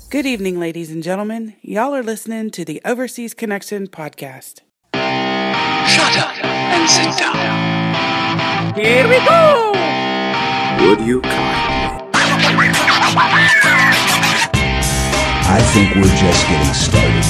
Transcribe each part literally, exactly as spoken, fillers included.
Good evening, ladies and gentlemen. Y'all are listening to the Overseas Connection podcast. Shut up and sit down. Here we go! Would you kindly? I think we're just getting started.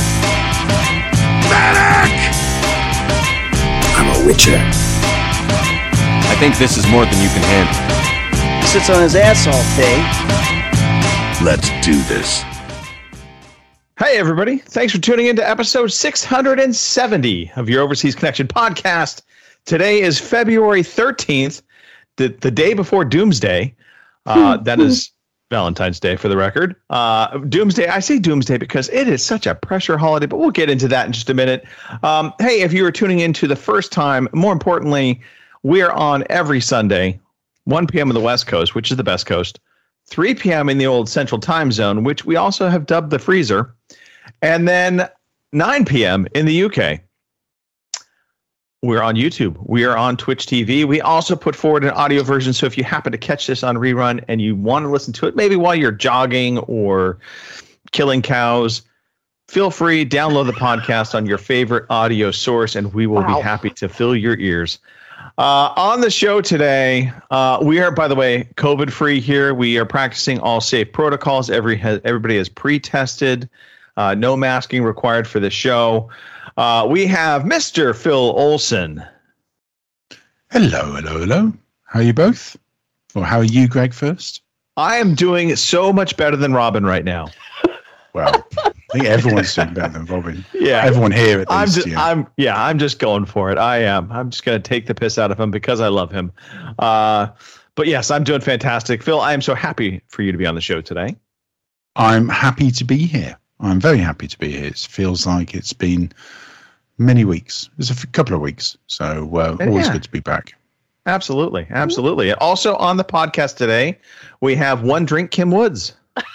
Medic! I'm a witcher. I think this is more than you can handle. He sits on his ass all day. Let's do this. Hey, everybody. Thanks for tuning in to episode six hundred seventy of your Overseas Connection podcast. Today is February thirteenth, the, the day before Doomsday. Uh, that is Valentine's Day, for the record. Uh, Doomsday, I say Doomsday because it is such a pressure holiday, but we'll get into that in just a minute. Um, hey, if you are tuning in to the first time, more importantly, we are on every Sunday, one p.m. on the West Coast, which is the best coast, three p.m. in the old Central Time Zone, which we also have dubbed the freezer, and then nine p.m. in the U K. We're on YouTube. We are on Twitch T V. We also put forward an audio version, so if you happen to catch this on rerun and you want to listen to it, maybe while you're jogging or killing cows, feel free, download the podcast on your favorite audio source, and we will wow. be happy to fill your ears. Uh, on the show today, uh, we are, by the way, COVID-free here. We are practicing all safe protocols. Every has, everybody is pre-tested. Uh, no masking required for the show. Uh, we have Mister Phil Olson. Hello, hello, hello. How are you both? Or how are you, Greg, first? I am doing so much better than Robin right now. Well, I think everyone's doing better than Robin. Yeah, everyone here at least. I'm just, yeah. I'm, yeah, I'm just going for it. I am. I'm just going to take the piss out of him because I love him. Uh, but yes, I'm doing fantastic. Phil, I am so happy for you to be on the show today. I'm happy to be here. I'm very happy to be here. It feels like it's been many weeks. It's a f- couple of weeks. So uh, always yeah. good to be back. Absolutely. Absolutely. Also on the podcast today, we have One Drink Kim Woods.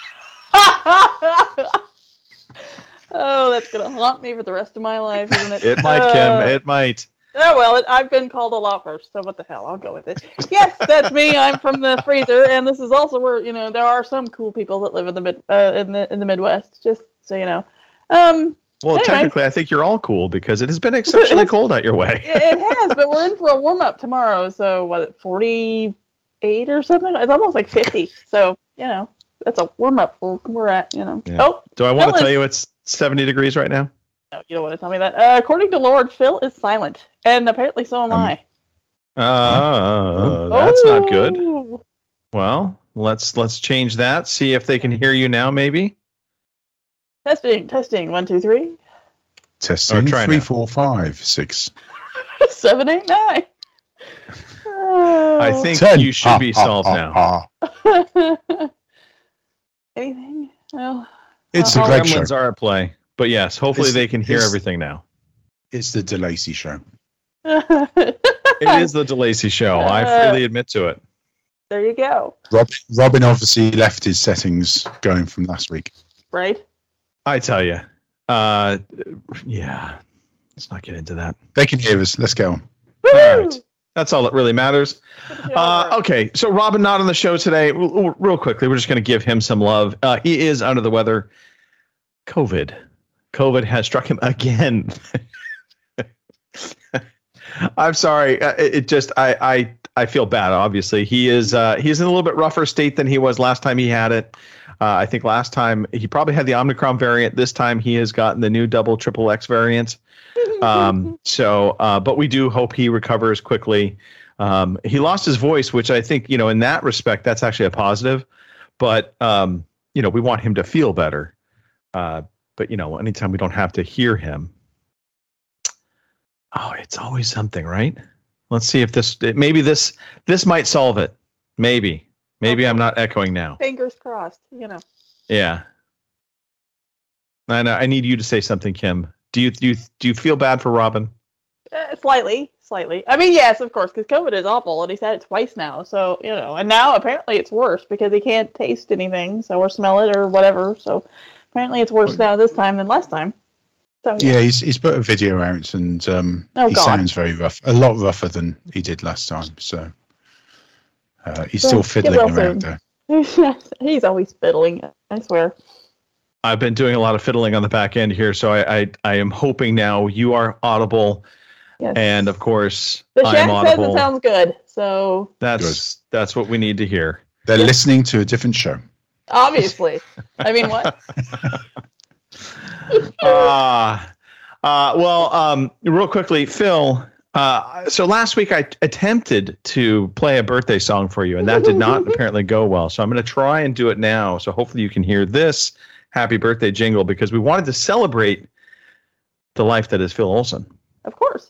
Oh, that's going to haunt me for the rest of my life, isn't it? It might, Kim. Uh, it might. Oh, well, it, I've been called a lot worse, so what the hell? I'll go with it. Yes, that's me. I'm from the freezer, and this is also where, you know, there are some cool people that live in the mid, uh, in the in the Midwest, just so you know. Um, well, anyway. Technically, I think you're all cool because it has been exceptionally cold out your way. It has, but we're in for a warm-up tomorrow, so what, forty-eight or something? It's almost like fifty, so, you know, that's a warm-up where we're at, you know. Yeah. Oh, do I want to tell you it's seventy degrees right now? No, you don't want to tell me that. Uh, according to Lord, Phil is silent, and apparently so am um, I. Uh, that's oh. not good. Well, let's let's change that. See if they can hear you now, maybe. Testing, testing. One, two, three. Testing. Three, now. four, five, six, seven, eight, nine. Oh. I think Ten. you should ah, be ah, solved ah, now. Ah. Anything? Well, it's uh, the Greg Gremlins show. are at play. But yes, hopefully it's, they can hear everything now. It's the DeLacy show. It is the DeLacy show. Uh, I freely admit to it. There you go. Rob, Robin obviously left his settings going from last week. Right. I tell you. Uh, yeah. Let's not get into that. They can hear us. Let's go on. All right. That's all that really matters. Uh, okay, so Robin not on the show today. Real quickly, we're just going to give him some love. Uh, he is under the weather. COVID. COVID has struck him again. I'm sorry. It just I, I I feel bad. Obviously, he is uh, he's in a little bit rougher state than he was last time he had it. Uh, I think last time he probably had the Omicron variant. This time he has gotten the new double triple X variant. Um, so, uh, but we do hope he recovers quickly. Um, he lost his voice, which I think, you know, in that respect, that's actually a positive. But um, you know, we want him to feel better. Uh, but, you know, anytime we don't have to hear him. Oh, it's always something, right? Let's see if this maybe this this might solve it. Maybe. Maybe okay. I'm not echoing now. Fingers crossed, you know. Yeah. And I need you to say something, Kim. Do you do you, do you feel bad for Robin? Uh, slightly, slightly. I mean, yes, of course, because COVID is awful, and he's had it twice now. So, you know, and now apparently it's worse because he can't taste anything, so or smell it or whatever. So apparently it's worse now this time than last time. So, yeah. yeah, he's he's put a video out, and um, oh, he God. sounds very rough, a lot rougher than he did last time. So uh, he's still well, fiddling around there. He's always fiddling, I swear. I've been doing a lot of fiddling on the back end here, so I I, I am hoping now you are audible, Yes. and of course The I chat am says audible. it sounds good, so That's that's what we need to hear. They're listening to a different show. obviously. I mean, what? uh, uh, well, um, real quickly, Phil. Uh, so last week I attempted to play a birthday song for you, and that did not apparently go well. So I'm going to try and do it now. So hopefully you can hear this happy birthday jingle, because we wanted to celebrate the life that is Phil Olson. Of course.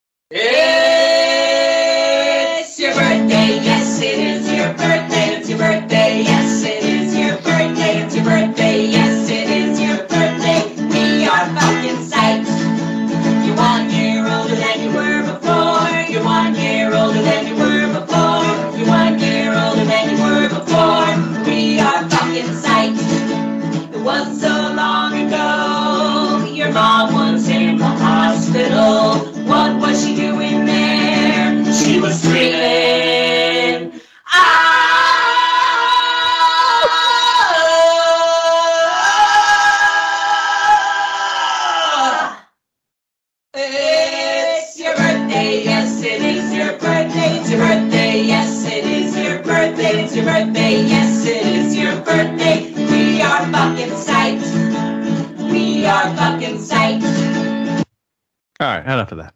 It's your birthday, yes it is your birthday, it's your birthday, yes it is your birthday, it's your birthday, yes it is your birthday, we are fucking psyched. You're one year older than you were before, you're one year older than you were before, you're one year older than you were before, we are fucking psyched. It wasn't so long ago, your mom was in the hospital. What was she doing there? She was screaming, ah! It's your birthday, yes it is your birthday, it's your birthday, yes it is your birthday, it's your birthday, yes it is your birthday, we are fucking psyched, we are fucking psyched. All right, enough of that.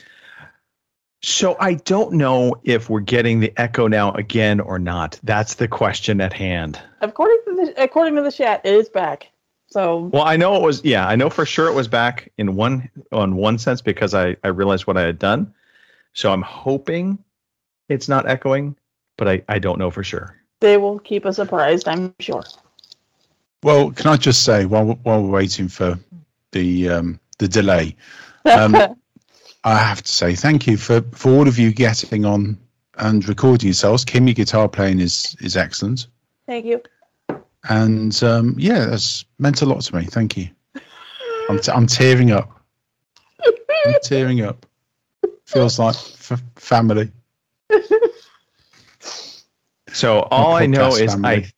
So I don't know if we're getting the echo now again or not. That's the question at hand. According to the according to the chat, it is back. So Well, I know it was, yeah, I know for sure it was back in one on one sense because I, I realized what I had done. So I'm hoping it's not echoing, but I, I don't know for sure. they will keep us surprised, I'm sure. Well, can I just say while while we're waiting for the um, the delay, um, I have to say thank you for, for all of you getting on and recording yourselves. Kim, your guitar playing is is excellent, Thank you. and um, yeah, that's meant a lot to me. Thank you. I'm t- I'm tearing up. I'm tearing up. Feels like f- family. So all I know podcast is family. I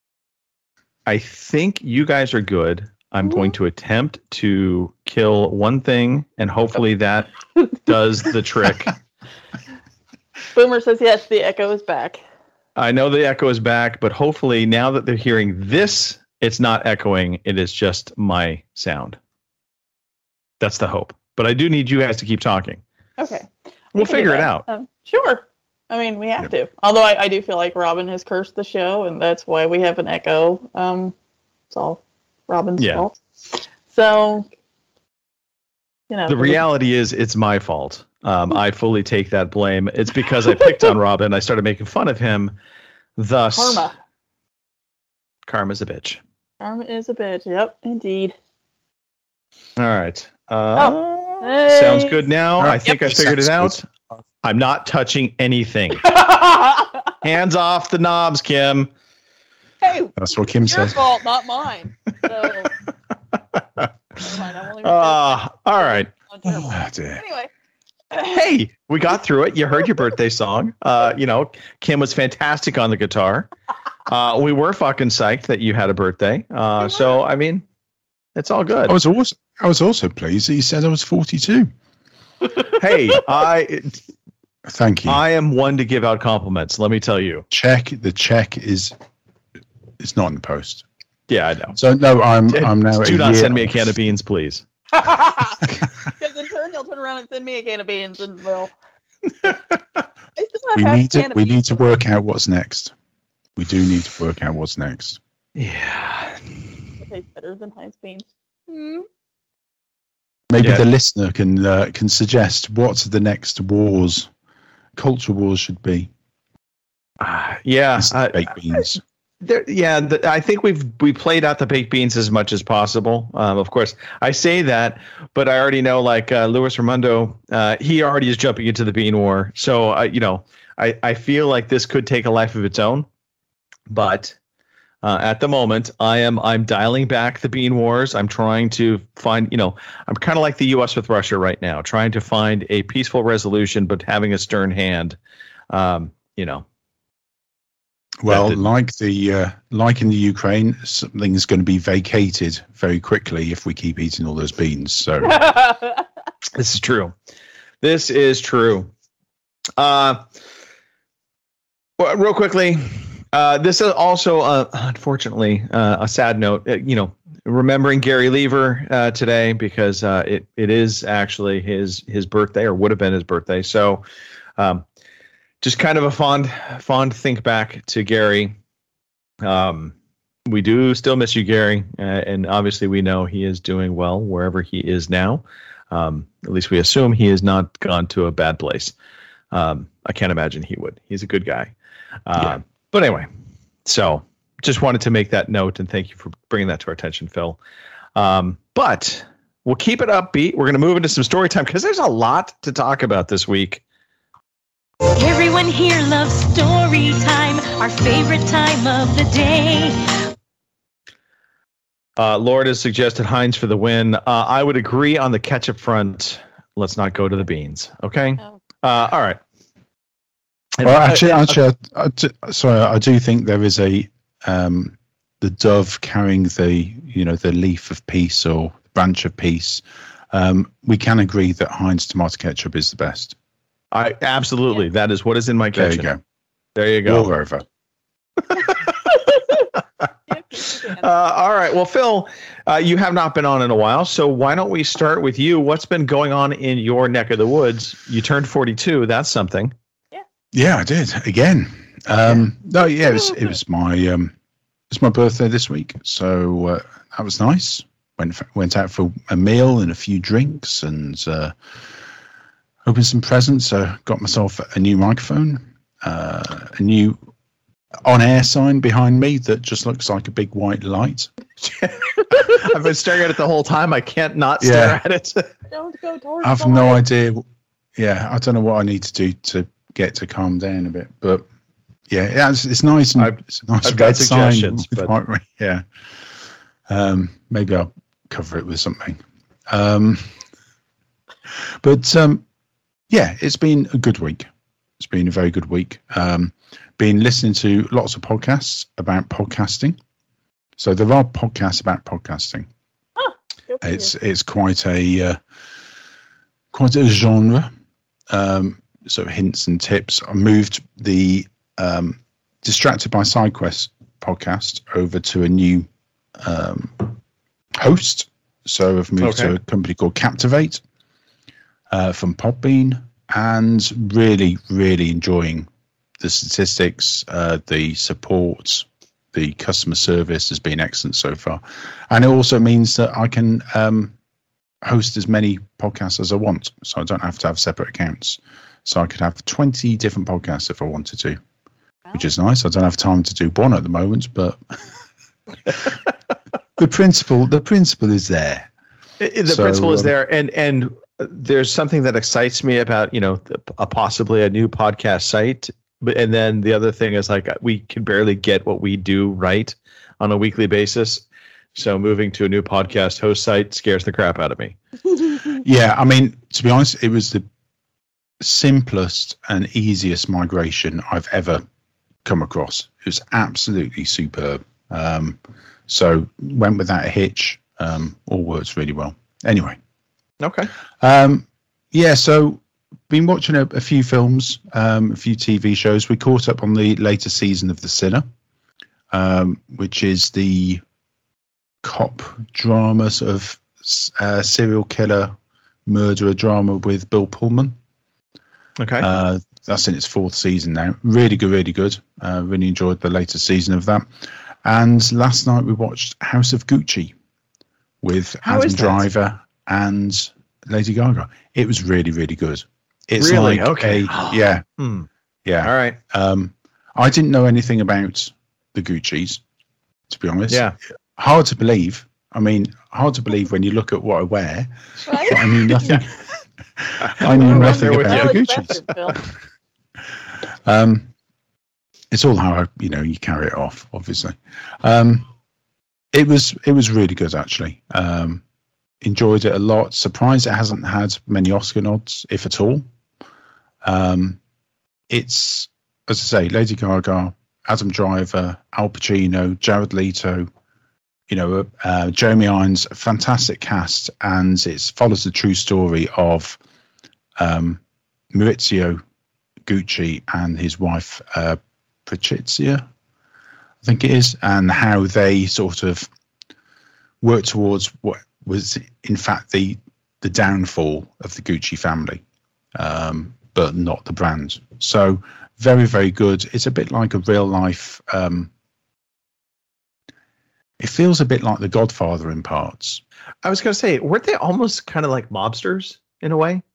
I think you guys are good. I'm going to attempt to kill one thing, and hopefully that does the trick. Boomer says yes, the echo is back. I know the echo is back, but hopefully now that they're hearing this, it's not echoing. It is just my sound. That's the hope. But I do need you guys to keep talking. Okay. We'll We can do figure it that. out. Um, sure. I mean, we have to. Although I, I do feel like Robin has cursed the show, and that's why we have an echo. Um, it's all Robin's Yeah. fault. So, you know. The reality is it's my fault. Um, I fully take that blame. It's because I picked on Robin. I started making fun of him. Thus, Karma. Karma's a bitch. Karma is a bitch. Yep, indeed. All right. Uh, Oh. Hey. Sounds good now. All right. I think Yep. I figured it Sounds out. I'm not touching anything. Hands off the knobs, Kim. Hey, That's what Kim it's your says. fault, not mine. So, never mind, I won't even Uh, all right. on terrible. Oh, dear. Anyway. Hey, we got through it. You heard your birthday song. Uh, you know, Kim was fantastic on the guitar. Uh, we were fucking psyched that you had a birthday. Uh, so, I mean, it's all good. I was also I was also pleased that you said I was forty-two. Hey, I Thank you. I am one to give out compliments. Let me tell you. check the check is it's not in the post. Yeah, I know. So no, I'm I'm now. Do a not year send me a off. can of beans, please. Because in turn, he'll turn around and send me a can of beans, and we'll. I still have We half a need to can of we beans. need to work out what's next. We do need to work out what's next. Yeah. It tastes better than Heinz beans. Mm. Maybe Yeah. the listener can uh, can suggest what the next wars, culture wars should be. Uh, yeah. Instead of I- baked beans. There, yeah, the, I think we've we played out the baked beans as much as possible. Um, of course, I say that, but I already know, like uh, Luis Raimondo, uh, he already is jumping into the bean war. So, uh, you know, I, I feel like this could take a life of its own. But uh, at the moment, I am I'm dialing back the bean wars. I'm trying to find, you know, I'm kind of like the U S with Russia right now, trying to find a peaceful resolution, but having a stern hand. Um, you know. Well, didn't- like the uh, like in the Ukraine, something is going to be vacated very quickly if we keep eating all those beans. So This is true. This is true. Uh, well, real quickly, uh, this is also, uh, unfortunately, uh, a sad note. Uh, you know, remembering Gary Lever uh, today because uh, it it is actually his his birthday, or would have been his birthday. So, um, just kind of a fond fond think back to Gary. Um, we do still miss you, Gary, uh, and obviously we know he is doing well wherever he is now. Um, at least we assume he has not gone to a bad place. Um, I can't imagine he would. He's a good guy. Uh, Yeah. But anyway, so just wanted to make that note, and thank you for bringing that to our attention, Phil. Um, but we'll keep it upbeat. We're going to move into some story time because there's a lot to talk about this week. Everyone here loves story time, our favorite time of the day. Uh, Lord has suggested Heinz for the win. Uh, I would agree on the ketchup front. Let's not go to the beans. Okay. Oh. Uh, all right. And well, I- actually, I- actually, I, I do, sorry, I do think there is a um, the dove carrying the you know the leaf of peace or branch of peace. Um, we can agree that Heinz tomato ketchup is the best. I absolutely. That is what is in my There kitchen. you go. There you go. War over. Uh, all right. Well, Phil, uh, you have not been on in a while, so why don't we start with you? What's been going on in your neck of the woods? You turned forty-two. That's something. Yeah, I did again. Um, no, yeah, it was it was my um, it's my birthday this week, so uh, that was nice. Went f- went out for a meal and a few drinks and uh, opened some presents. Uh, got myself a new microphone, uh, a new on-air sign behind me that just looks like a big white light. I've been staring at it the whole time. I can't not stare Yeah. at it. Don't go towards I have the no light. idea. Yeah, I don't know what I need to do to get to calm down a bit, but yeah, yeah, it's, it's nice and I've- it's a nice I've got red sign suggestions, with but- white- yeah. Um, maybe I'll cover it with something. Um, but um, yeah, it's been a good week. It's been a very good week. Um, been listening to lots of podcasts about podcasting. So there are podcasts about podcasting. Good for It's you. it's quite a uh, quite a genre. Um, sort of hints and tips. I moved the um, Distracted by SideQuest podcast over to a new um, host. So I've moved Okay. to a company called Captivate uh, from Podbean, and really, really enjoying the statistics, uh, the support, the customer service has been excellent so far. And it also means that I can um, host as many podcasts as I want. So I don't have to have separate accounts. So I could have twenty different podcasts if I wanted to, which is nice. I don't have time to do one at the moment, but the principle, the principle is there. It- it- the So, principle is um, there, and and there's something that excites me about you know the, a possibly a new podcast site, but and then the other thing is like we can barely get what we do right on a weekly basis. So moving to a new podcast host site scares the crap out of me. Yeah, I mean, to be honest, it was the simplest and easiest migration I've ever come across. It was absolutely superb. Um, so went without a hitch. Um, all works really well. Anyway, Okay. um, yeah. So been watching a, a few films, um, a few T V shows. We caught up on the latest season of The Sinner, um, which is the cop drama sort of uh, serial killer murderer drama with Bill Pullman. Okay. Uh, that's in its fourth season now. Really good, really good. Uh, really enjoyed the latest season of that. And last night we watched House of Gucci with How Adam is that? Driver and Lady Gaga. It was really, really good. It's Really? like Okay. a- yeah, Hmm. yeah. All right. Um, I didn't know anything about the Gucci's, to be honest. Yeah. Hard to believe. I mean, hard to believe when you look at what I wear. Right? But I knew nothing. I knew I'm nothing there with about you. the Well Gucci's. accepted, Phil. Um, it's all how I, you know you carry it off. Obviously, um, it was it was really good actually. Um, enjoyed it a lot. Surprised it hasn't had many Oscar nods, if at all. Um, it's as I say, Lady Gaga Adam Driver, Al Pacino, Jared Leto, you know, uh, Jeremy Irons, a fantastic cast, and it follows the true story of um, Maurizio Gucci and his wife uh, Patrizia, I think it is, and how they sort of work towards what was in fact the the downfall of the Gucci family, um, but not the brand. So very, very good. It's a bit like a real life. Um, it feels a bit like The Godfather in parts. I was going to say, weren't they almost kind of like mobsters in a way?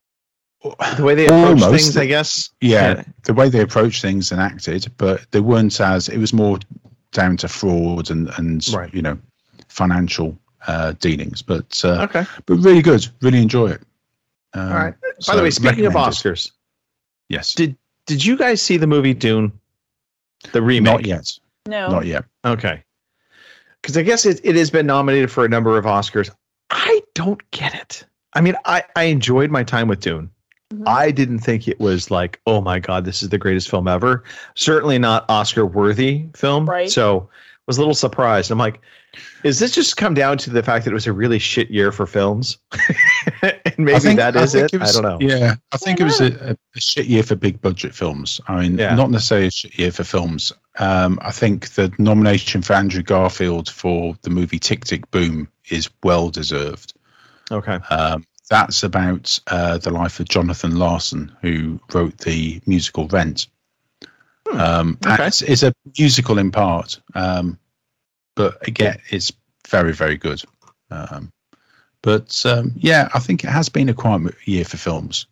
The way they approach Almost. things, I guess. Yeah, Yeah. the way they approached things and acted, but they weren't as. It was more down to fraud and and Right. you know financial uh, dealings. But uh, Okay. but really good. Really enjoy it. Um, All right. By so the way, speaking of recommended. Oscars, yes, did did you guys see the movie Dune? The remake? not yet, No. not yet. Okay. Because I guess it, it has been nominated for a number of Oscars. I don't get it. I mean, I, I enjoyed my time with Dune. Mhm. I didn't think it was like, oh my God, this is the greatest film ever. Certainly not Oscar worthy film. Right. So I was a little surprised. I'm like, is this just come down to the fact that it was a really shit year for films? And maybe I think, that I is think it. was- I don't know. Yeah, I think it was a, a shit year for big budget films. I mean, Yeah. not necessarily a shit year for films. Um, I think the nomination for Andrew Garfield for the movie Tick Tick Boom is well deserved. Okay. Um, that's about uh, the life of Jonathan Larson, who wrote the musical Rent. Hmm, Um, and okay. it's, it's a musical in part, um, but again, it's very, very good. Um, but um, yeah, I think it has been a quiet year for films.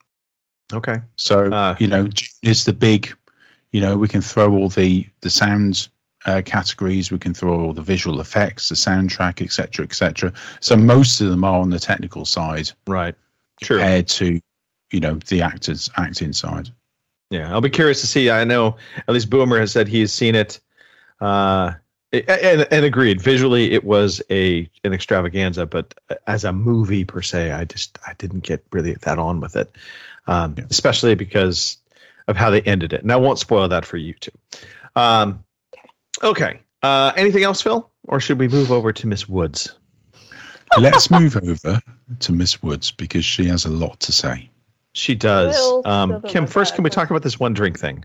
Okay. So Uh, you know, it's the big. You know, we can throw all the the sound uh, categories. We can throw all the visual effects, the soundtrack, et cetera, et cetera. So most of them are on the technical side, Right. True. compared to, you know, the actors acting side. Yeah, I'll be curious to see. I know at least Boomer has said he's seen it, uh, and, and agreed. Visually, it was a an extravaganza, but as a movie per se, I just I didn't get really that on with it, um, Yeah. especially because of how they ended it. And I won't spoil that for you too. Um, okay. Uh, anything else, Phil, or should we move over to Miss Woods? Let's move over to Miss Woods because she has a lot to say. She does. Will Um, doesn't Kim, like first, that, can we but- talk about this one drink thing?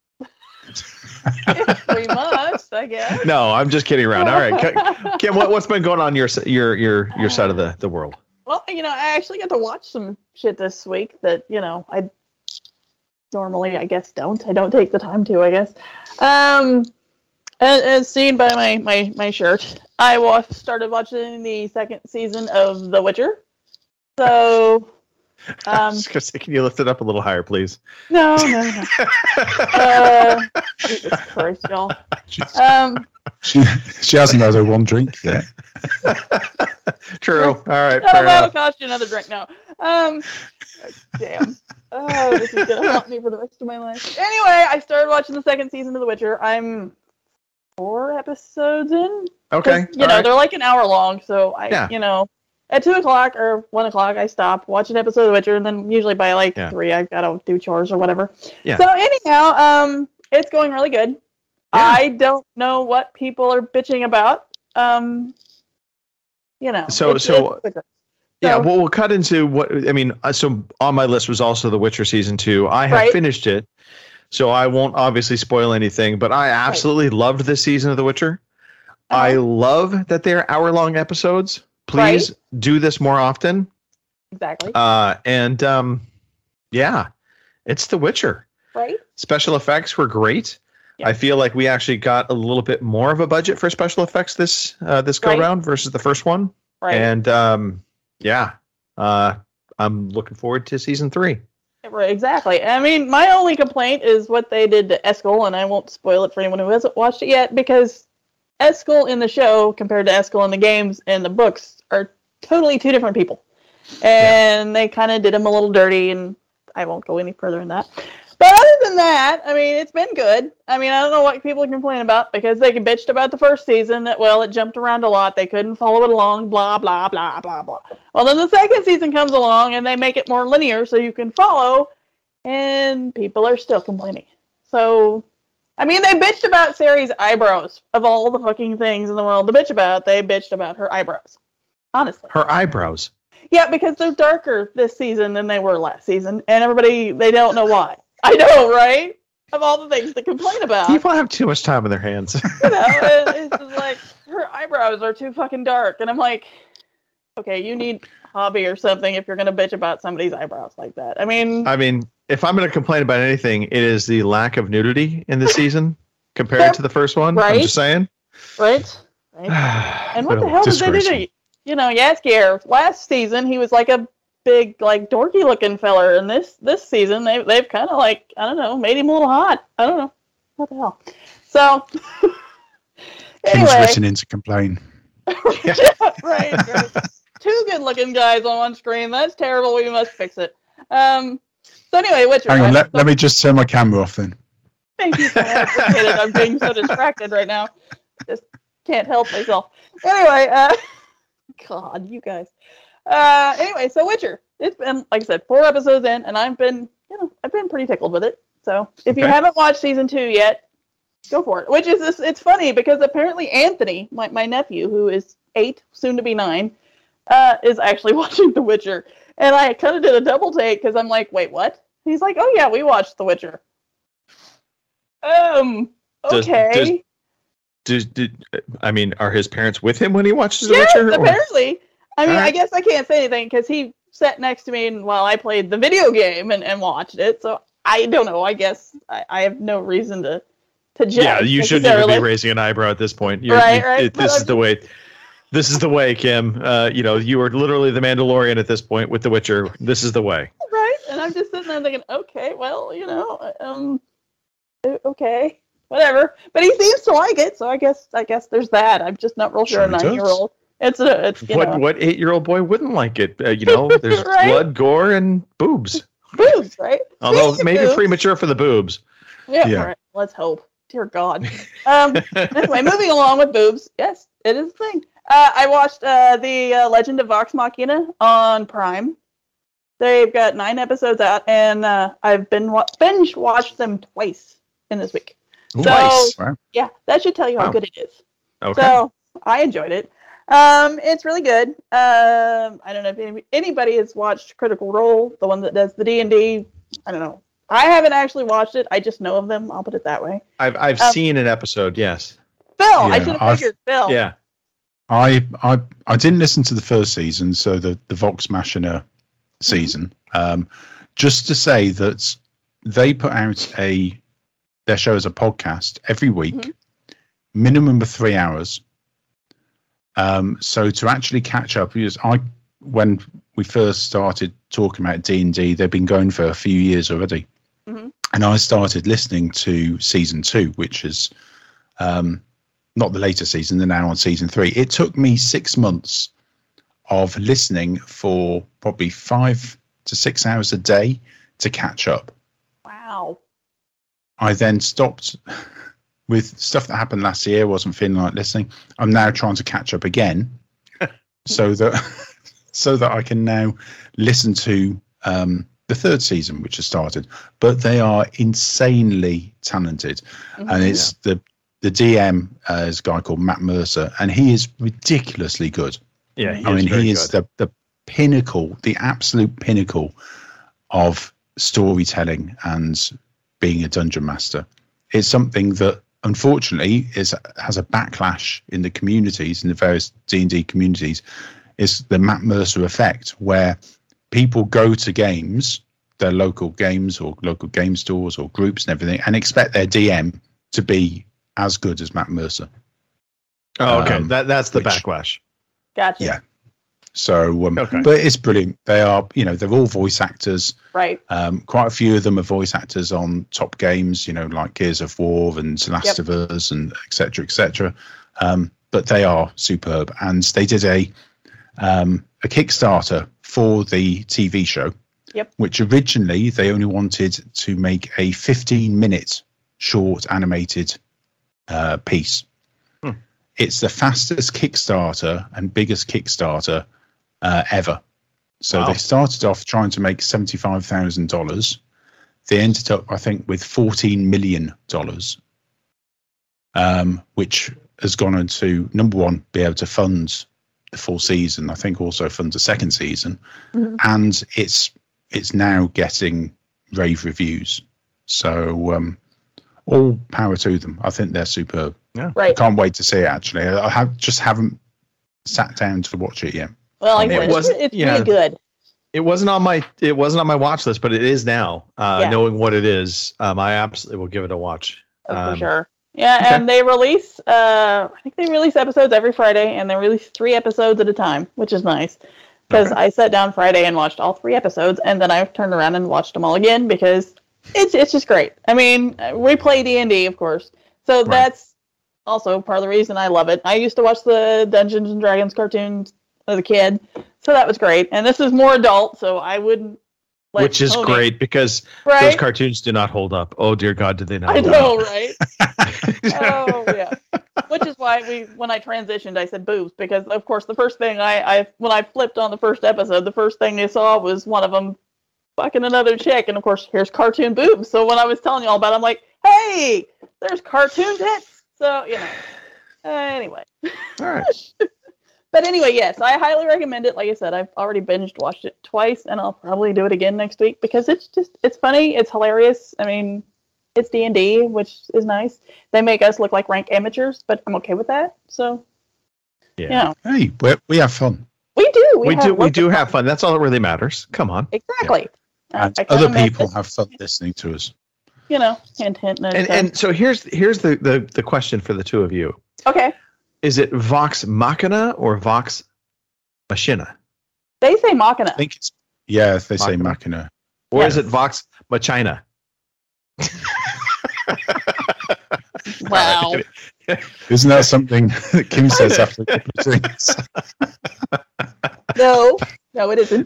If we must, I guess. No, I'm just kidding around. All right, Kim, Kim, what, what's been going on your s- your your your side of the, the world? Well, you know, I actually got to watch some shit this week that, you know, I normally, I guess, don't. I don't take the time to, I guess. Um, as, as seen by my, my, my shirt, I wa- started watching the second season of The Witcher. So, I um, was gonna say, can you lift it up a little higher, please? no, no, no. Uh, Jesus Christ, y'all. She's- Um, she she hasn't had her one drink yet. True. All right. no, Fair that'll enough. cost you another drink now. Um, damn. Oh, this is gonna haunt me for the rest of my life. Anyway, I started watching the second season of The Witcher. I'm four episodes in. 'Cause, Okay. You all know, right. they're like an hour long, so I, Yeah. you know, at two o'clock or one o'clock, I stop, watch an episode of The Witcher, and then usually by like Yeah. three, I've got to do chores or whatever. Yeah. So anyhow, um, it's going really good. Yeah. I don't know what people are bitching about. Um, you know. So- it's- so- it's Witcher. Yeah, So- well, we'll cut into what I mean. uh, So on my list was also The Witcher season two. I have Right. finished it, so I won't obviously spoil anything. But I absolutely loved this season of The Witcher. I Uh-huh. love that they're hour long episodes. Please do this more often. Exactly. Uh, and um, yeah, it's The Witcher. right? Special effects were great. Yeah. I feel like we actually got a little bit more of a budget for special effects this uh, this go Right. round versus the first one. Right. And um, yeah, uh, I'm looking forward to season three. Right, exactly. I mean, my only complaint is what they did to Eskel, and I won't spoil it for anyone who hasn't watched it yet, because Eskel in the show compared to Eskel in the games and the books are totally two different people. And they kind of did him a little dirty, and I won't go any further in that. But other than that, I mean, it's been good. I mean, I don't know what people complain about, because they bitched about the first season that, well, it jumped around a lot. They couldn't follow it along, blah, blah, blah, blah, blah. Well, then the second season comes along, and they make it more linear so you can follow, and people are still complaining. So, I mean, they bitched about Ceri's eyebrows. Of all the fucking things in the world to bitch about, they bitched about her eyebrows. Honestly. Her eyebrows. Yeah, because they're darker this season than they were last season, and everybody, they don't know why. I know, right? Of all the things to complain about. People have too much time in their hands. You know, it, it's just like, her eyebrows are too fucking dark, and I'm like, okay, you need a hobby or something if you're going to bitch about somebody's eyebrows like that. I mean... I mean, if I'm going to complain about anything, it is the lack of nudity in this season compared Yeah, to the first one. right? I'm just saying. Right? Right. And what the Well, hell did they do to disgraceful. you? You know, Yaskier, last season, he was like a big, like, dorky looking feller, and this this season, they, they've kind of, like, I don't know, made him a little hot. I don't know. What the hell? So, King's anyway. written in to complain. yeah, right, right. Two good looking guys on one screen. That's terrible. We must fix it. Um, so, anyway, Witcher. Hang on, I'm let, so- let me just turn my camera off then. Thank you so much. Appreciate it. I'm being so distracted right now. Just can't help myself. Anyway, uh, God, you guys. Uh, anyway, so Witcher. It's been, like I said, four episodes in, and I've been, you know, I've been pretty tickled with it. So if you Okay. haven't watched season two yet, go for it. Which is, this, it's funny because apparently Anthony, my, my nephew, who is eight, soon to be nine, uh, is actually watching The Witcher. And I kind of did a double take because I'm like, wait, what? He's like, oh yeah, we watched The Witcher. Um, Does- okay. Does, did, I mean, are his parents with him when he watches The Yes, Witcher? or- apparently. I mean, I Alright. guess I can't say anything because he sat next to me and while I played the video game and, and watched it. So I don't know. I guess I, I have no reason to to judge. Yeah, you shouldn't even be necessarily. raising an eyebrow at this point. You're, Right, you- right. it- But this I'm- is the way. This is the way, Kim. Uh, you know, you are literally the Mandalorian at this point with The Witcher. This is the way. Right, and I'm just sitting there thinking, okay, well, you know, um, uh, okay, whatever. But he seems to like it, so I guess I guess there's that. I'm just not real sure. Sure a he does. nine year old. It's a, it's you What know, what eight year old boy wouldn't like it? Uh, you know, there's Right? blood, gore, and boobs. boobs, right? Although Speaking of maybe boobs- premature for the boobs. Yeah, Yeah. right. Let's hope. Dear God. Um, anyway, moving along with boobs. Yes, it is a thing. Uh, I watched uh, the uh, Legend of Vox Machina on Prime. They've got nine episodes out, and uh, I've been wa- binge watched them twice in this week. Ooh, So nice. Wow. yeah, that should tell you how Wow. good it is. Okay. So I enjoyed it. Um, it's really good. Um, I don't know if any, anybody has watched Critical Role, the one that does the D and D. I don't know. I haven't actually watched it. I just know of them. I'll put it that way. I've I've um, seen an episode. Yes. Phil, I Yeah, should have I've- figured Phil. Yeah. I I I didn't listen to the first season, so the the Vox Machina season. Um, just to say that they put out a their show as a podcast every week, Mhm. minimum of three hours. Um, so to actually catch up, because I when we first started talking about D and D, they've been going for a few years already, Mhm. and I started listening to season two, which is um, not the later season. They're now on season three. It took me six months of listening for probably five to six hours a day to catch up. Wow. I then stopped with stuff that happened last year. Wasn't feeling like listening. I'm now trying to catch up again, so that so that I can now listen to um, the third season, which has started. But they are insanely talented, Mhm. and it's the the D M uh, is a guy called Matt Mercer, and he is ridiculously good. Yeah. He I is mean, very he is good. the, the pinnacle, the absolute pinnacle of storytelling and being a dungeon master. It's something that, unfortunately, is has a backlash in the communities, in the various D and D communities, is the Matt Mercer effect, where people go to games, their local games or local game stores or groups and everything, and expect their D M to be as good as Matt Mercer. Oh, okay. um, that that's the which- backlash. Gotcha. Yeah. So, um, Okay. but it's brilliant. They are, you know, they're all voice actors. Right. Um, quite a few of them are voice actors on top games, you know, like Gears of War and The Last Yep. of Us and et cetera, et cetera. Um, but they are superb. And they did a um, a Kickstarter for the T V show, Yep. which originally they only wanted to make a fifteen minute short animated uh, piece. Hmm. It's the fastest Kickstarter and biggest Kickstarter uh, ever. So Wow. they started off trying to make seventy-five thousand dollars. They ended up, I think, with fourteen million dollars. um, which has gone on to, number one, be able to fund the full season. I think also fund the second season. Mhm. And it's it's now getting rave reviews. So um, all power to them. I think they're superb. Yeah. Right. I can't wait to see it, actually. I have just haven't sat down to watch it yet. Well, like I It said, it's, wasn't- it's yeah. really good. It wasn't on my it wasn't on my watch list, but it is now. Uh, Yeah. Knowing what it is, um, I absolutely will give it a watch. Oh, Um, for sure. Yeah, okay. and they release. Uh, I think they release episodes every Friday, and they release three episodes at a time, which is nice. Because Okay. I sat down Friday and watched all three episodes, and then I turned around and watched them all again because it's it's just great. I mean, we play D and D, of course, so Right. that's also part of the reason I love it. I used to watch the Dungeons and Dragons cartoons as a kid, so that was great. And this is more adult, so I wouldn't. let Which is Tony- great because right? those cartoons do not hold up. Oh dear God, did they not? I hold know, up. right? Oh yeah. Which is why we, when I transitioned, I said boobs because, of course, the first thing I, I, when I flipped on the first episode, the first thing they saw was one of them fucking another chick, and of course, here's cartoon boobs. So when I was telling you all about it, I'm like, hey, there's cartoon tits. So you know. Uh, anyway. All right. But anyway, yes, I highly recommend it. Like I said, I've already binged watched it twice, and I'll probably do it again next week because it's just it's funny, it's hilarious. I mean, it's D and D, which is nice. They make us look like rank amateurs, but I'm okay with that. So, Yeah. you know, Hey, we we have fun. we do. We, We have do we lots do of have fun. fun. That's all that really matters. Come on. Exactly. Uh, And I kinda other meant people this, have fun listening to us. you know, hint, hint, nudge, And nudge. and so here's here's the, the the question for the two of you. Okay, Is it Vox Machina or Vox Machina? they say Machina. I think it's, yeah, they say Machina. Machina. Or Yeah. is it Vox Machina? Wow. Isn't that something that Kim says after a couple of drinks? No, no, it isn't.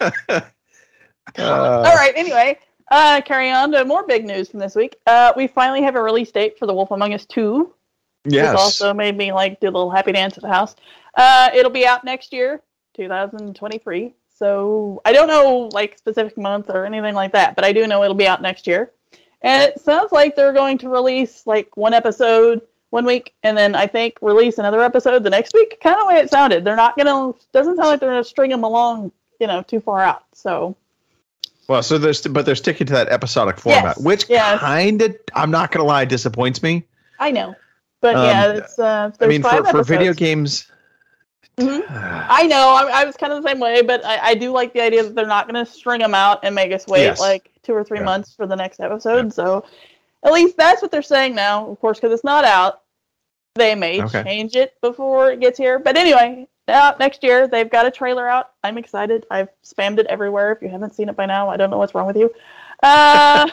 All right. Anyway, uh, carry on to more big news from this week. Uh, we finally have a release date for The Wolf Among Us two. Yes. This also made me like do a little happy dance at the house. Uh, it'll be out next year, two thousand twenty-three. So I don't know like specific month or anything like that, but I do know it'll be out next year. And it sounds like they're going to release like one episode one week, and then I think release another episode the next week. Kind of the way it sounded. They're not gonna. Doesn't sound like they're gonna string them along, you know, too far out. So. Well, so there's but they're sticking to that episodic format, Yes, which yes. kind of I'm not gonna lie disappoints me. I know, but Um, yeah, it's. Uh, I there's mean, for, five for video episodes. games. Mhm. I know. I, I was kind of the same way, but I, I do like the idea that they're not going to string them out and make us wait Yes. like two or three Yeah. months for the next episode. So at least that's what they're saying now. Of course, because it's not out, they may Okay. change it before it gets here. But anyway, out next year. They've got a trailer out. I'm excited. I've spammed it everywhere. If you haven't seen it by now, I don't know what's wrong with you. Uh,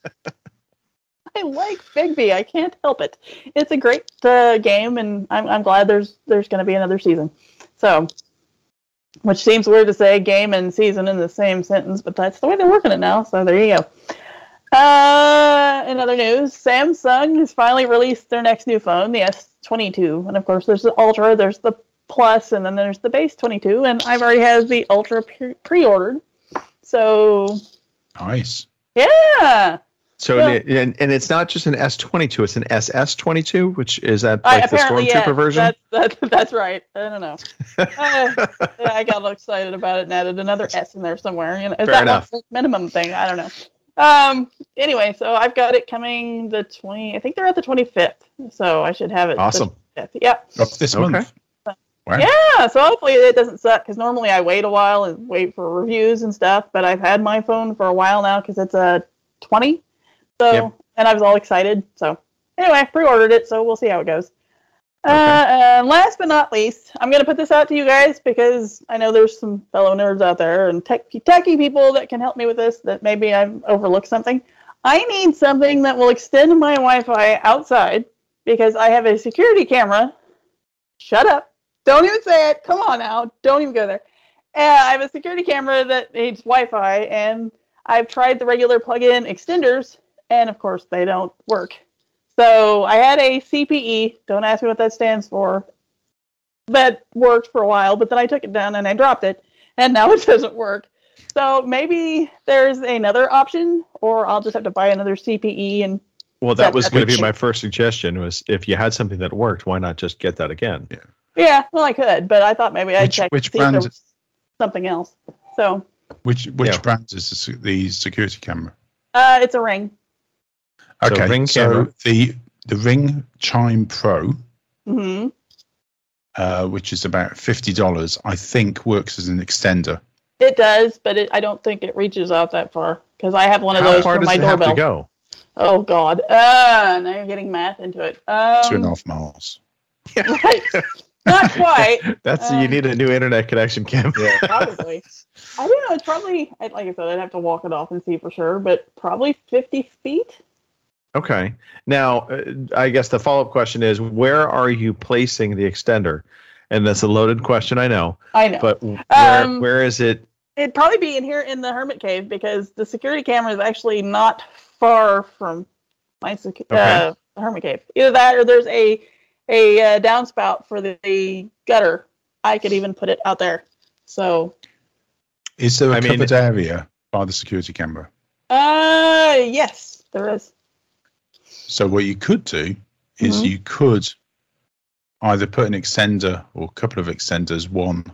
I like Bigby. I can't help it. It's a great uh, game, and I'm I'm glad there's there's going to be another season. So, which seems weird to say game and season in the same sentence, but that's the way they're working it now. So there you go. Uh, in other news, Samsung has finally released their next new phone, the S twenty-two, and of course there's the Ultra, there's the Plus, and then there's the base twenty-two, and I've already had the Ultra pre- pre-ordered. So Nice. yeah. So Well- and, and and it's not just an S twenty-two; it's an S S twenty-two, which is that I, like the apparently, Stormtrooper yeah, version. That's, that's, that's right. I don't know. Uh, I got excited about it and added another S in there somewhere. You know, is Fair that enough. one the minimum thing? I don't know. Um. Anyway, so I've got it coming the twenty. I think they're at the twenty-fifth, so I should have it. the Awesome. twenty-fifth. Yeah. Up this Okay. month. Wow. Yeah. So hopefully it doesn't suck because normally I wait a while and wait for reviews and stuff. But I've had my phone for a while now because it's a twenty. So Yep. and I was all excited. So anyway, I pre-ordered it. So we'll see how it goes. Uh, and last but not least, I'm going to put this out to you guys because I know there's some fellow nerds out there and tech, techie people that can help me with this that maybe I've overlooked something. I need something that will extend my Wi-Fi outside because I have a security camera. Shut up. Don't even say it. Come on now. Don't even go there. Uh, I have a security camera that needs Wi-Fi, and I've tried the regular plug-in extenders, and of course they don't work. So I had a C P E, don't ask me what that stands for, that worked for a while, but then I took it down and I dropped it, and now it doesn't work. So maybe there's another option, or I'll just have to buy another C P E and Well, that That- was going to be which- my first suggestion. Was if you had something that worked, why not just get that again? Yeah. Yeah, well, I could, but I thought maybe I'd Which- check which to see if there brand- was something else. So, Which which Yeah. brand is the, se- the security camera? uh, it's a Ring. So Okay, Ring so camera. the the Ring Chime Pro, hmm uh, which is about fifty dollars, I think works as an extender. It does, but it, I don't think it reaches out that far because I have one of How those far for does my it have doorbell. to go? Oh God! Uh, now you're getting math into it. Um, Two and a half miles. Right. Not quite. That's Uh, you need a new internet connection, Kim. Yeah. Probably. I don't know. It's probably, I- like I said, I'd have to walk it off and see for sure, but probably fifty feet. Okay. Now, uh, I guess the follow-up question is, where are you placing the extender? And that's a loaded question, I know. I know. But where, Um, where is it? It'd probably be in here in the hermit cave because the security camera is actually not far from my secu- Okay. uh, hermit cave. Either that or there's a a uh, downspout for the, the gutter. I could even put it out there. So, Is there a I mean- covered area by the security camera? uh, yes, there is. So what you could do is Mhm. you could either put an extender or a couple of extenders, one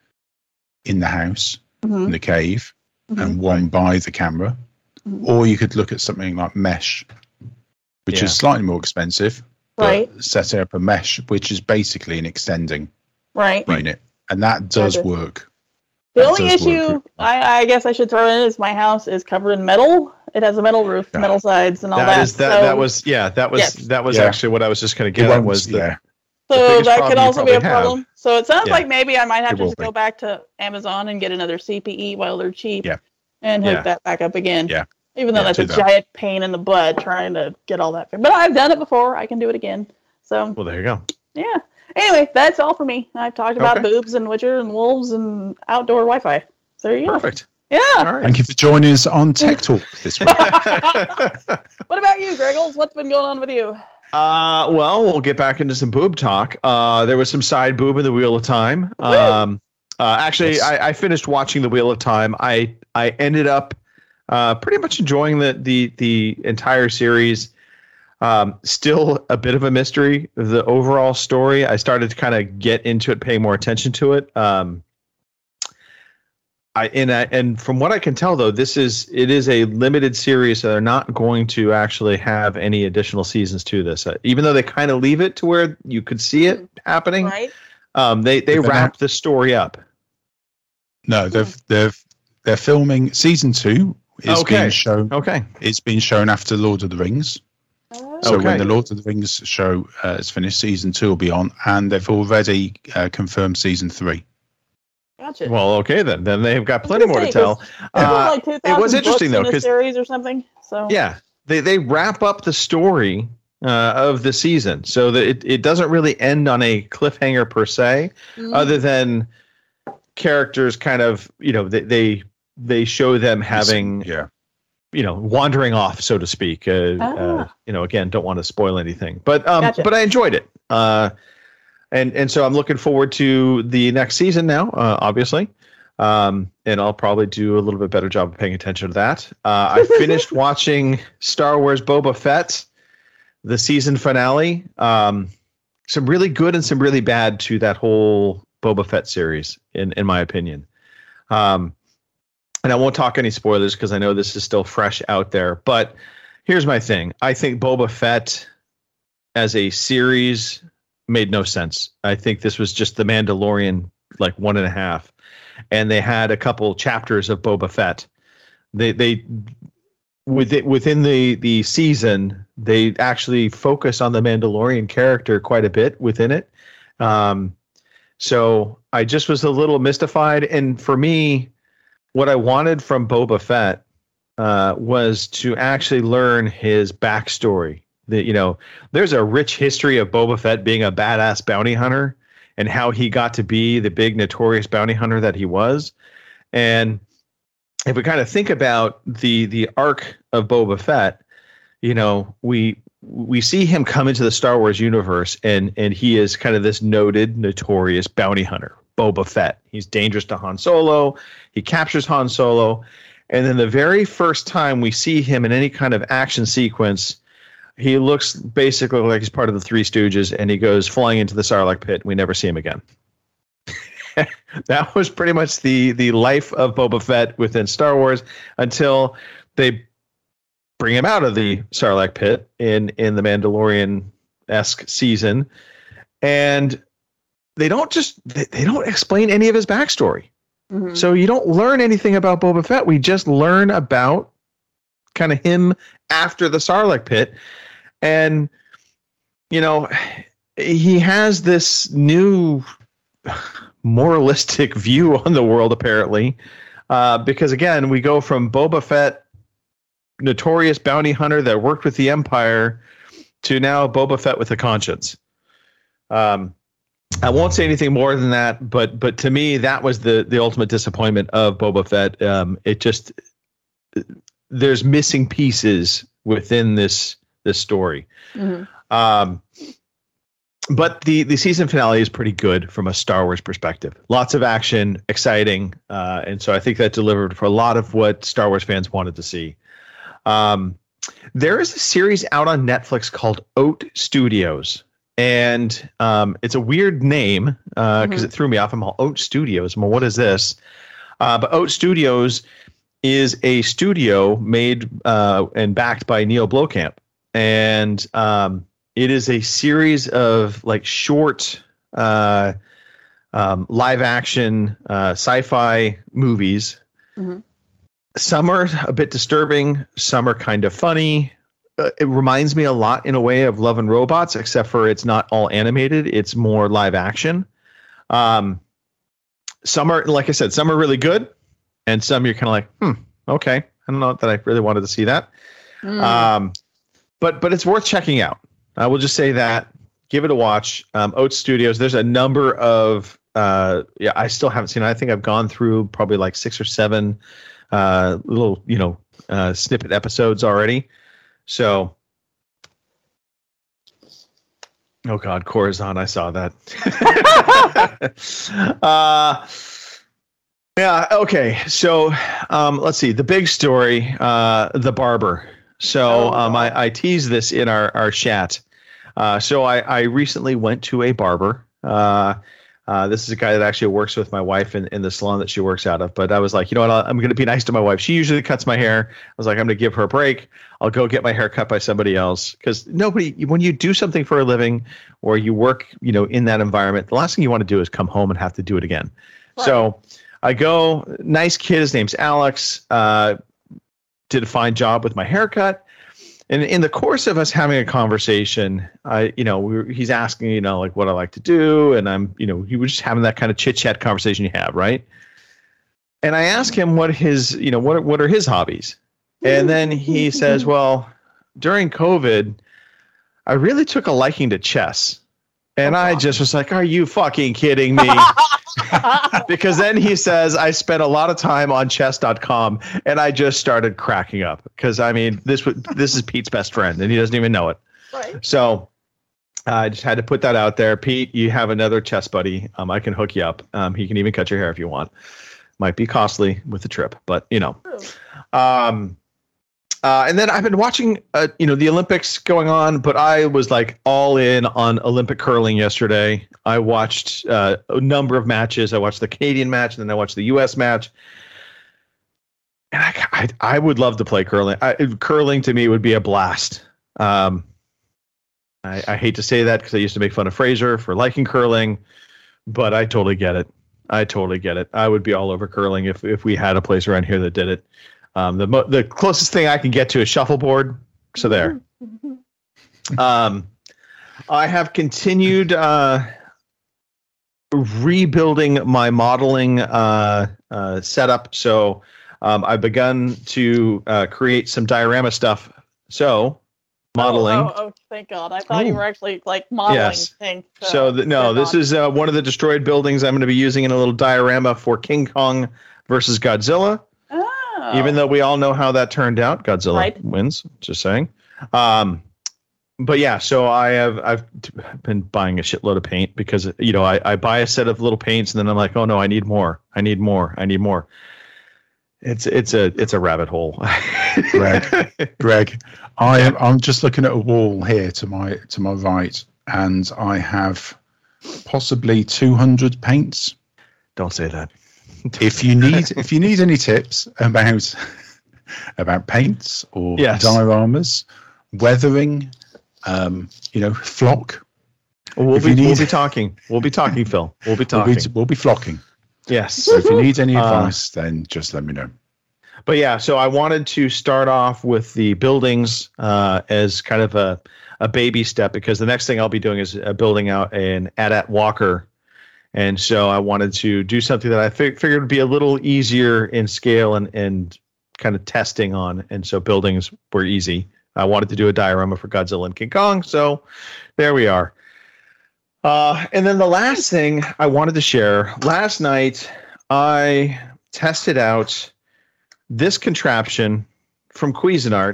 in the house, in Mhm. the cave, Mhm. and one by the camera, Mhm. or you could look at something like mesh, which Yeah. is slightly more expensive, but Right, set up a mesh, which is basically an extending right. unit, and that does Gotcha. work. The That only does work issue really well. I, I guess I should throw in is my house is covered in metal. It has a metal roof, Yeah. metal sides, and all that. That is that. so, that was yeah. That was Yes. that was Yeah. actually what I was just going to It get at won't was the, there. the so biggest that problem could you also be a probably have. problem. So it sounds Yeah. like maybe I might have It to will just be. go back to Amazon and get another C P E while they're cheap. Yeah. And hook Yeah. that back up again. Yeah. Even though Yeah, that's a do that. giant pain in the butt trying to get all that. But I've done it before. I can do it again. So Well, there you go. yeah. Anyway, that's all for me. I've talked about Okay. boobs and Witcher and wolves and outdoor Wi-Fi. So there you go. Perfect. Yeah. All right. Thank you for joining us on Tech Talk this week. What about you, Greggles? What's been going on with you? Uh, well, we'll get back into some boob talk. Uh, there was some side boob in the Wheel of Time. Um, uh, actually, Yes. I, I finished watching the Wheel of Time. I I ended up uh, pretty much enjoying the the the entire series. Um, still a bit of a mystery. The overall story, I started to kind of get into it, paying more attention to it. Um, I and I, and from what I can tell, though, this is it is a limited series, so they're not going to actually have any additional seasons to this. Uh, even though they kind of leave it to where you could see it happening, Right? um, they they But they're wrap not- the story up. No, they've they've they're filming season two. Is Okay. being shown. Okay, It's been shown after Lord of the Rings. Oh, So Okay. when the Lord of the Rings show uh, is finished, season two will be on, and they've already uh, confirmed season three. gotcha. well, okay then. Then they've got plenty more to tell. It was Uh, like two it thousand was interesting books though, in this because series or something. So yeah, they they wrap up the story uh, of the season, so that it, it doesn't really end on a cliffhanger per se, Mm. other than characters kind of you know they they, they show them having yeah, you know wandering off, so to speak. Uh, uh, Ah. you know, again, don't want to spoil anything, but um, Gotcha. but I enjoyed it. Uh, and and so I'm looking forward to the next season now, uh, obviously. Um, and I'll probably do a little bit better job of paying attention to that. Uh, I finished watching Star Wars Boba Fett, the season finale. Um, some really good and some really bad to that whole Boba Fett series, in in my opinion. Um, and I won't talk any spoilers because I know this is still fresh out there. But here's my thing: I think Boba Fett as a series made no sense. I think this was just The Mandalorian, like one and a half. And they had a couple chapters of Boba Fett. They they within within the the season they actually focus on the Mandalorian character quite a bit within it. Um, so I just was a little mystified. And for me, what I wanted from Boba Fett uh, was to actually learn his backstory. That you know, there's a rich history of Boba Fett being a badass bounty hunter, and how he got to be the big notorious bounty hunter that he was. And if we kind of think about the the arc of Boba Fett, you know, we we see him come into the Star Wars universe, and and he is kind of this noted, notorious bounty hunter, Boba Fett. He's dangerous to Han Solo. He captures Han Solo. And then the very first time we see him in any kind of action sequence, he looks basically like he's part of the Three Stooges, and he goes flying into the Sarlacc pit, and we never see him again. That was pretty much the the life of Boba Fett within Star Wars until they bring him out of the Sarlacc pit in in the Mandalorian-esque season, and they don't just they, they don't explain any of his backstory. Mm-hmm. So you don't learn anything about Boba Fett. We just learn about kind of him after the Sarlacc pit, and you know, he has this new moralistic view on the world, apparently, uh, because again, we go from Boba Fett, notorious bounty hunter that worked with the Empire, to now Boba Fett with a conscience. Um, I won't say anything more than that, but but to me, that was the the ultimate disappointment of Boba Fett. Um, it just there's missing pieces within this this story. Mm-hmm. Um, But the, the season finale is pretty good from a Star Wars perspective. Lots of action, exciting. Uh, and so I think that delivered for a lot of what Star Wars fans wanted to see. Um, there is a series out on Netflix called Oat Studios. And um, it's a weird name because uh, mm-hmm. it threw me off. I'm all, Oat Studios. I'm all, what is this? Uh, but Oat Studios is a studio made uh, and backed by Neil Blomkamp. And um it is a series of like short uh, um, live action uh, sci-fi movies. Mm-hmm. Some are a bit disturbing. Some are kind of funny. Uh, it reminds me a lot in a way of Love and Robots, except for it's not all animated. It's more live action. Um, some are, like I said, some are really good. And some you're kind of like, hmm, okay. I don't know that I really wanted to see that. Mm. Um, but but it's worth checking out. I will just say that. Give it a watch. Um, Oat Studios. There's a number of. Uh, yeah, I still haven't seen it. I think I've gone through probably like six or seven uh, little, you know, uh, snippet episodes already. So, oh God, Corazon, I saw that. uh, yeah. Okay. So, um, let's see. The big story. Uh, the barber. So oh, um, I, I teased this in our, our chat. Uh, so I, I recently went to a barber. Uh, uh, this is a guy that actually works with my wife in, in the salon that she works out of. But I was like, you know what? I'm going to be nice to my wife. She usually cuts my hair. I was like, I'm going to give her a break. I'll go get my hair cut by somebody else. Because nobody, when you do something for a living or you work, you know, in that environment, the last thing you want to do is come home and have to do it again. Right. So I go, nice kid. His name's Alex. Uh, did a fine job with my haircut. And in the course of us having a conversation, I, you know, we were, he's asking, you know, like what I like to do. And I'm, you know, he was just having that kind of chit chat conversation you have. Right. And I asked him what his, you know, what, what are his hobbies? And then he says, well, during COVID, I really took a liking to chess. And I just was like, are you fucking kidding me? Because then he says, I spent a lot of time on chess dot com, and I just started cracking up. Because, I mean, this this is Pete's best friend, and he doesn't even know it. Right. So uh, I just had to put that out there. Pete, you have another chess buddy. Um, I can hook you up. Um, he can even cut your hair if you want. Might be costly with the trip, but, you know. Um, Uh, and then I've been watching, uh, you know, the Olympics going on, but I was like all in on Olympic curling yesterday. I watched uh, a number of matches. I watched the Canadian match, and then I watched the U S match. And I, I, I would love to play curling. I, curling to me would be a blast. Um, I, I hate to say that because I used to make fun of Fraser for liking curling, but I totally get it. I totally get it. I would be all over curling if if we had a place around here that did it. Um, the mo- the closest thing I can get to is shuffleboard. So there. Um, I have continued uh, rebuilding my modeling uh, uh, setup. So um, I've begun to uh, create some diorama stuff. So modeling. Oh, oh, oh thank God. I thought Ooh. you were actually like modeling yes. things. So, so the, no, this on. is uh, one of the destroyed buildings I'm going to be using in a little diorama for King Kong versus Godzilla. Even though we all know how that turned out, Godzilla right. wins. Just saying. Um, but yeah, so I have I've been buying a shitload of paint because you know I, I buy a set of little paints and then I'm like, oh no, I need more. I need more. I need more. It's it's a it's a rabbit hole. Greg, Greg, I am I'm just looking at a wall here to my to my right, and I have possibly two hundred paints. Don't say that. If you need if you need any tips about about paints or Yes. dioramas, weathering, um, you know, flock. We'll If be you need- we'll be talking. We'll be talking, Phil. We'll be We'll talking. be, we'll be flocking. Yes. So if you need any Uh, advice, then just let me know. But yeah, so I wanted to start off with the buildings uh, as kind of a, a baby step, because the next thing I'll be doing is uh, building out an A T A T walker. And so I wanted to do something that I fig- figured would be a little easier in scale and, and kind of testing on. And so buildings were easy. I wanted to do a diorama for Godzilla and King Kong. So there we are. Uh, and then the last thing I wanted to share, last night I tested out this contraption from Cuisinart.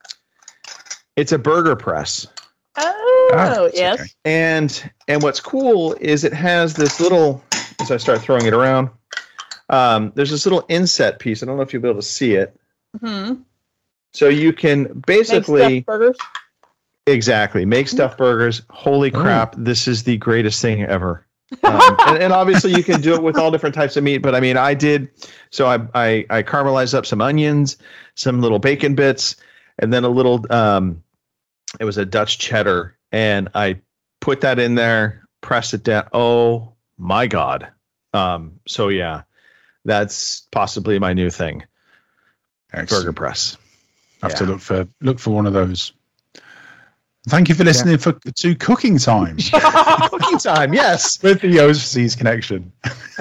It's a burger press. Oh, Ah, it's yes. okay. And and what's cool is it has this little, as I start throwing it around, um, there's this little inset piece. I don't know if you'll be able to see it. Hmm. So you can Make basically, stuffed burgers. exactly, make stuffed burgers. Holy crap, this is the greatest thing ever. Um, and, and obviously you can do it with all different types of meat, but I mean, I did, so I, I, I caramelized up some onions, some little bacon bits, and then a little, um, it was a Dutch cheddar, and I put that in there, pressed it down. Oh my God. Um, so yeah, that's possibly my new thing. Excellent. Burger press. I have Yeah. to look for look for one of those. Thank you for listening for to Cooking Time Cooking time. Yes. with the Overseas Connection.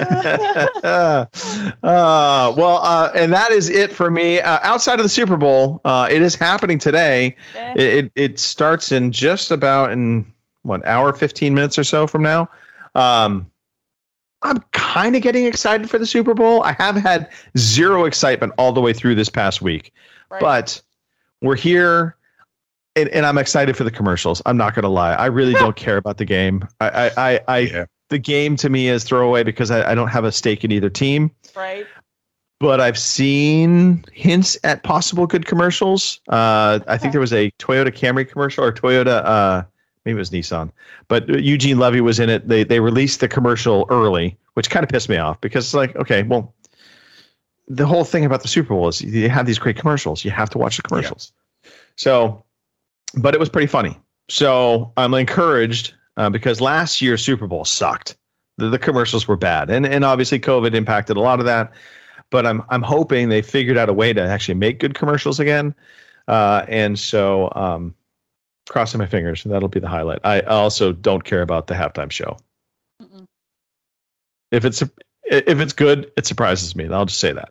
uh, well, uh, and that is it for me. Uh, outside of the Super Bowl, uh, it is happening today. Eh. It, it it starts in just about in what hour, fifteen minutes or so from now. Um, I'm kind of getting excited for the Super Bowl. I have had zero excitement all the way through this past week, Right. but we're here. And, and I'm excited for the commercials. I'm not going to lie. I really don't care about the game. I, I, I, I Yeah. the game to me is throwaway because I, I don't have a stake in either team. Right. But I've seen hints at possible good commercials. Uh, I think there was a Toyota Camry commercial or Toyota, uh, maybe it was Nissan. But Eugene Levy was in it. They they released the commercial early, which kind of pissed me off because it's like, okay, well, the whole thing about the Super Bowl is you have these great commercials. You have to watch the commercials. So. But it was pretty funny. So I'm encouraged uh, because last year's Super Bowl sucked. The, the commercials were bad. And and obviously COVID impacted a lot of that. But I'm I'm hoping they figured out a way to actually make good commercials again. Uh, and so um, crossing my fingers, that'll be the highlight. I also don't care about the halftime show. Mm-mm. If it's if it's good, it surprises me. I'll just say that.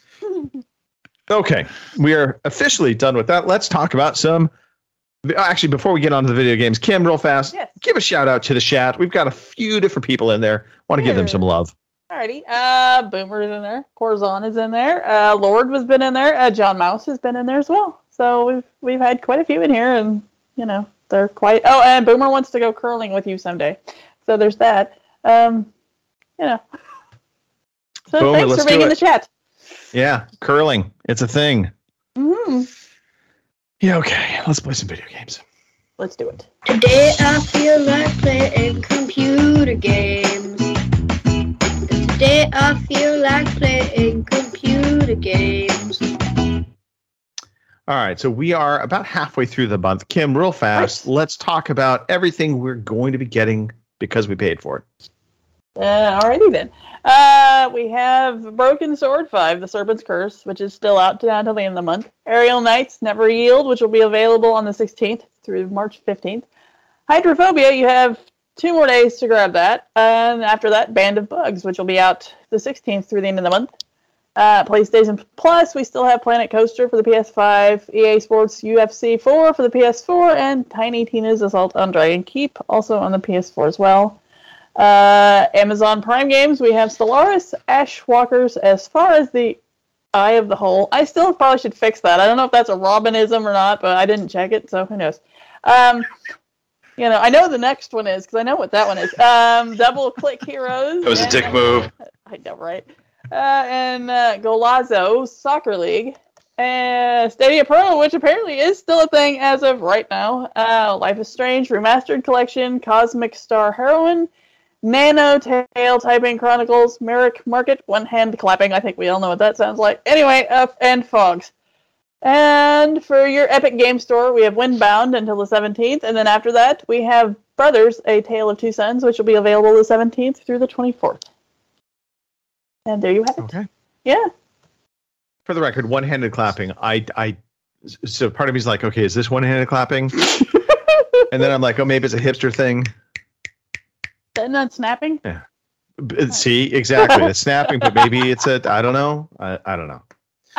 Okay, we are officially done with that. Let's talk about some. Actually, before we get on to the video games, Kim, real fast, Yes. give a shout out to the chat. We've got a few different people in there. Want to give them some love. Alrighty. Uh, Boomer is in there. Corzon is in there. Uh, Lord has been in there. Uh, John Mouse has been in there as well. So we've we've had quite a few in here, and you know they're quite. Oh, and Boomer wants to go curling with you someday. So there's that. Um, you know. So Boomer, thanks let's for being do in it. the chat. Yeah, curling. It's a thing. hmm Yeah, okay. Let's play some video games. Let's do it. Today I feel like playing computer games. Today I feel like playing computer games. All right, so we are about halfway through the month. Kim, real fast, let's talk about everything we're going to be getting because we paid for it. Uh, alrighty then. Uh, we have Broken Sword five, The Serpent's Curse, which is still out to until the end of the month. Aerial Knights, Never Yield, which will be available on the sixteenth through March fifteenth. Hydrophobia, you have two more days to grab that. And after that, Band of Bugs, which will be out the sixteenth through the end of the month. Uh, PlayStation Plus, we still have Planet Coaster for the P S five, E A Sports U F C four for the P S four, and Tiny Tina's Assault on Dragon Keep, also on the P S four as well. Uh, Amazon Prime Games, we have Stellaris, Ashwalkers, as far as the Eye of the Hole. I still probably should fix that. I don't know if that's a Robinism or not, but I didn't check it, so who knows. Um, you know, I know the next one is, because I know what that one is. Um, Double Click Heroes. It was a and- dick move. I know, right? uh, and uh, Golazo Soccer League. And Stadia Pro, which apparently is still a thing as of right now. Uh, Life is Strange Remastered Collection, Cosmic Star Heroine, Nano Tail Typing Chronicles, Merrick Market, One Hand Clapping. I think we all know what that sounds like. Anyway, uh, and Fogs. And for your Epic Game Store, we have Windbound until the seventeenth. And then after that, we have Brothers, A Tale of Two Sons, which will be available the seventeenth through the twenty-fourth. And there you have it. Okay. Yeah. For the record, one-handed clapping. I, I, so part of me is like, okay, is this one-handed clapping? And then I'm like, oh, maybe it's a hipster thing. Isn't that snapping? Yeah. B- See, exactly. It's snapping, but maybe it's a, I don't know. I, I don't know.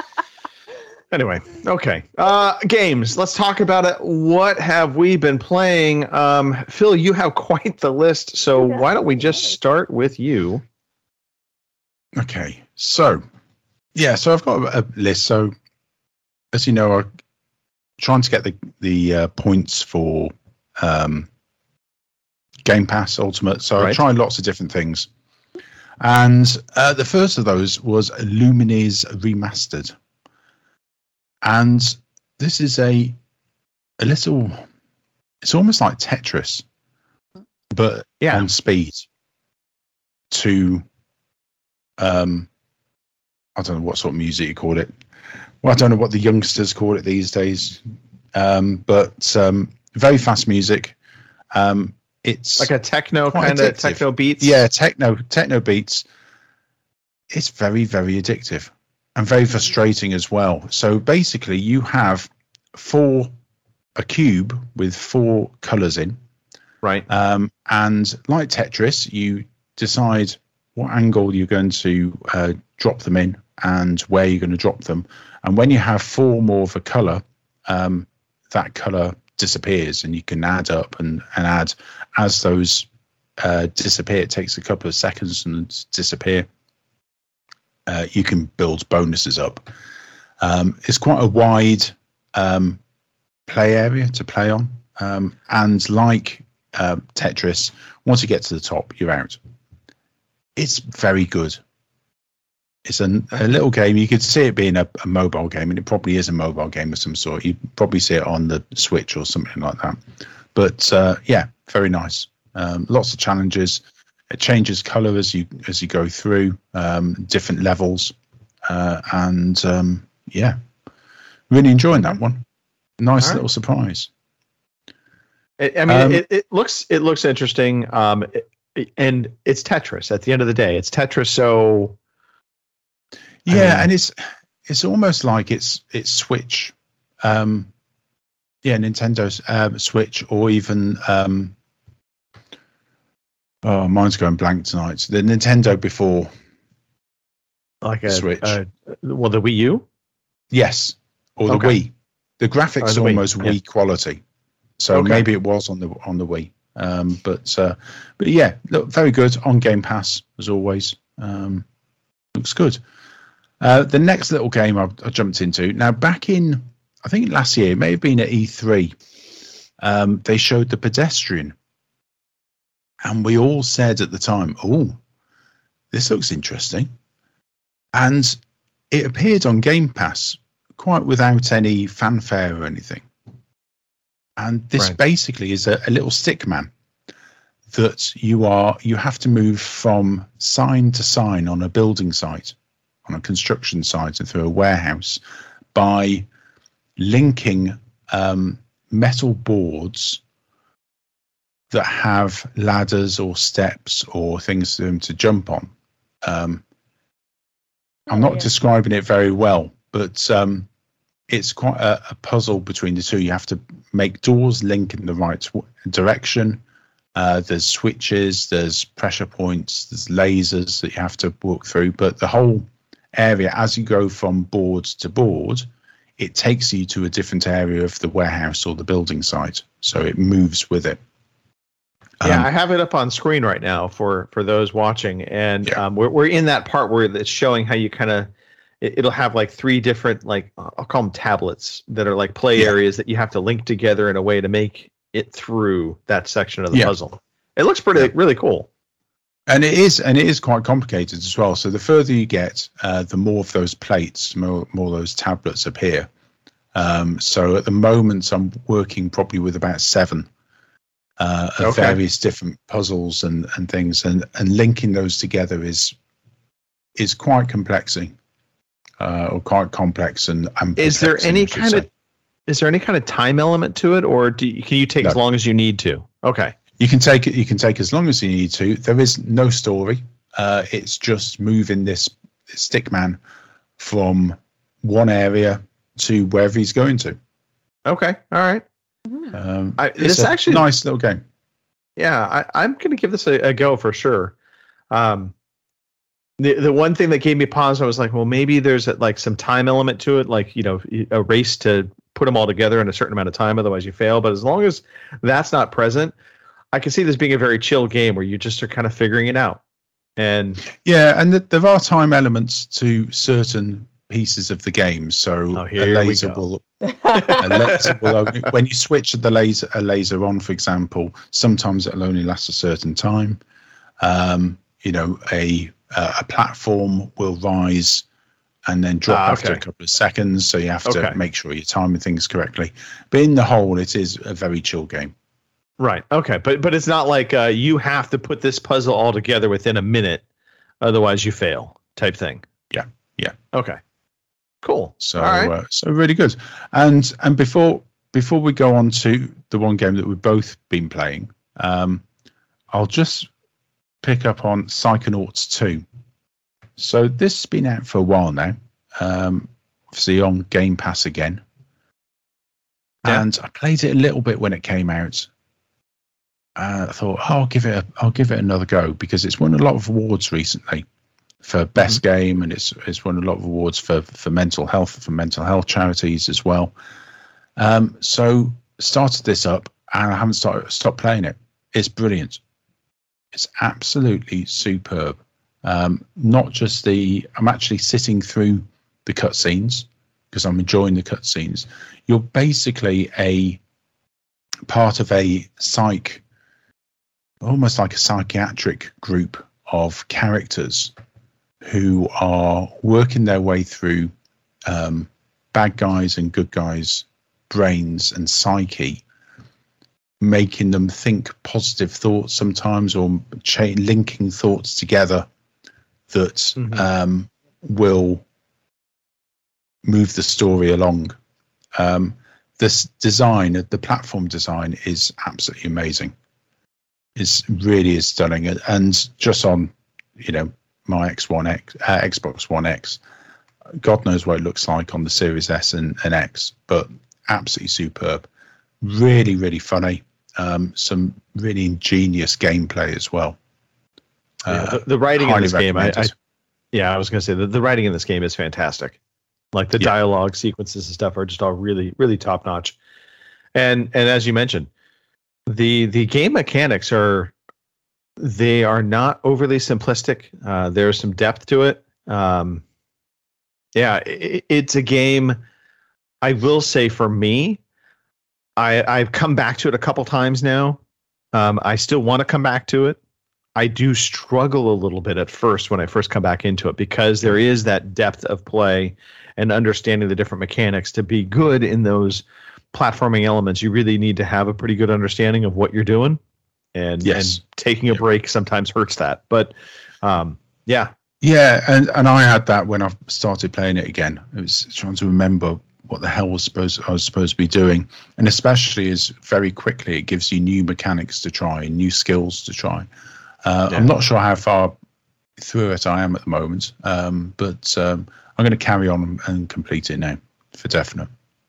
Anyway, okay. Uh, games. Let's talk about it. What have we been playing? Um, Phil, you have quite the list, so Okay. why don't we just start with you? Okay, so yeah, so I've got a list. So as you know, I'm trying to get the the uh, points for um, Game Pass Ultimate. So Right. I tried lots of different things, and uh, the first of those was Lumines Remastered, and this is a a little. It's almost like Tetris, but Yeah. on speed. To um, I don't know what sort of music you call it. Well, I don't know what the youngsters call it these days. Um, but um, very fast music. Um, it's Like a techno quite kind of addictive. techno beats? Yeah, techno techno beats. It's very, very addictive and very frustrating as well. So basically, you have four a cube with four colors in, Right. um, and like Tetris, you decide what angle you're going to uh, drop them in and where you're going to drop them. And when you have four more of a color, um, that color disappears, and you can add up and, and add as those uh, disappear. It takes a couple of seconds and disappear. Uh, you can build bonuses up. Um, it's quite a wide um, play area to play on. Um, and like uh, Tetris, once you get to the top, you're out. It's very good. It's a, a little game. You could see it being a, a mobile game, and it probably is a mobile game of some sort. You'd probably see it on the Switch or something like that. But uh, yeah, very nice. Um, lots of challenges. It changes color as you as you go through um, different levels, uh, and um, yeah, really enjoying that one. Nice All right. little surprise. I I mean, Um, it, it looks it looks interesting, um, it- and it's Tetris. At the end of the day, it's Tetris. So I Yeah, mean- and it's it's almost like it's it's Switch, um, yeah, Nintendo's um, Switch, or even um, oh, mine's going blank tonight. The Nintendo before, like a Switch. Uh, well, the Wii U. yes, or the Okay. Wii. The graphics Oh, the are Wii, almost yeah. Wii quality, so Okay. maybe it was on the on the Wii. Um, but uh, but yeah, look, very good on Game Pass as always. Um, looks good. Uh, the next little game I, I jumped into now back in, I think last year, it may have been at E three. Um, they showed the Pedestrian, and we all said at the time, "Oh, this looks interesting," and it appeared on Game Pass quite without any fanfare or anything. And this Right. basically is a, a little stick man that you are you have to move from sign to sign on a building site, on a construction site, and through a warehouse by linking um, metal boards that have ladders or steps or things for them to jump on. Um, I'm Oh, not yeah. describing it very well, but um, it's quite a, a puzzle between the two. You have to make doors link in the right w- direction. Uh, there's switches, there's pressure points, there's lasers that you have to walk through. But the whole area, as you go from board to board, it takes you to a different area of the warehouse or the building site. So it moves with it. Yeah, Um, I have it up on screen right now for for those watching, and Yeah. um, we're we're in that part where it's showing how you kind of it, it'll have like three different, like, I'll call them tablets, that are like play Yeah. areas that you have to link together in a way to make it through that section of the Yeah. puzzle. It looks pretty Yeah. really cool. And it is, and it is quite complicated as well. So the further you get, uh, the more of those plates, more, more of those tablets appear. Um, so at the moment, I'm working probably with about seven uh, of Okay. various different puzzles and, and things, and, and linking those together is is quite complexing, uh, or quite complex. And, and Is there perplexing, any I should kind say. of is there any kind of time element to it, or do you, can you take No. as long as you need to? Okay. You can take it. You can take as long as you need to. There is no story. Uh, it's just moving this stick man from one area to wherever he's going to. Okay. All right. Um, I, it's this a actually nice little game. Yeah, I, I'm going to give this a, a go for sure. Um, the the one thing that gave me pause, I was like, well, maybe there's a, like some time element to it, like you know, a race to put them all together in a certain amount of time, otherwise you fail. But as long as that's not present, I can see this being a very chill game where you just are kind of figuring it out. And Yeah, and th- there are time elements to certain pieces of the game. So Oh, a here we laser go. will, a laser will only, when you switch the laser a laser on, for example, sometimes it'll only last a certain time. Um, you know, a uh, a platform will rise and then drop Ah, after a okay. couple of seconds. So you have to Okay. make sure you're timing things correctly. But in the whole, it is a very chill game. right, okay, but but it's not like uh, you have to put this puzzle all together within a minute, otherwise you fail, type thing. Yeah, yeah. Okay, cool. So, all right. uh, so really good. And and before before we go on to the one game that we've both been playing, um, I'll just pick up on Psychonauts two. So this has been out for a while now, um, obviously on Game Pass again. Yeah. And I played it a little bit when it came out. Uh, I thought, oh, I'll give it a, I'll give it another go because it's won a lot of awards recently for best game, and it's it's won a lot of awards for for mental health for mental health charities as well. Um, so started this up, and I haven't started stopped playing it. It's brilliant. It's absolutely superb. Um, not just the, I'm actually sitting through the cutscenes because I'm enjoying the cutscenes. You're basically a part of a psych, almost like a psychiatric group of characters who are working their way through um, bad guys and good guys' brains and psyche, making them think positive thoughts sometimes, or cha- linking thoughts together that Mhm. um, will move the story along. Um, this design, the platform design, is absolutely amazing. It's really is stunning, and- and just on, you know, my X one X, uh, Xbox One X, God knows what it looks like on the Series S and, and X, but absolutely superb. Really, really funny. Um, some really ingenious gameplay as well. Yeah, Uh, the, the writing in highly this game, I, I recommended. yeah, I was going to say the, the writing in this game is fantastic. Like the Yeah. dialogue sequences and stuff are just all really, really top notch. And and as you mentioned, the the game mechanics are they are not overly simplistic. Uh, there's some depth to it. Um, yeah, it, it's a game. I will say for me, I I've come back to it a couple times now. Um, I still want to come back to it. I do struggle a little bit at first when I first come back into it because there is that depth of play and understanding the different mechanics. To be good in those platforming elements, you really need to have a pretty good understanding of what you're doing. And, Yes. and taking a break sometimes hurts that. But um, yeah, Yeah, and, and I had that when I started playing it again. It was trying to remember what the hell was supposed I was supposed to be doing, and especially as very quickly it gives you new mechanics to try, new skills to try. Uh, Yeah. I'm not sure how far through it I am at the moment, um, but um, I'm going to carry on and complete it now for definite.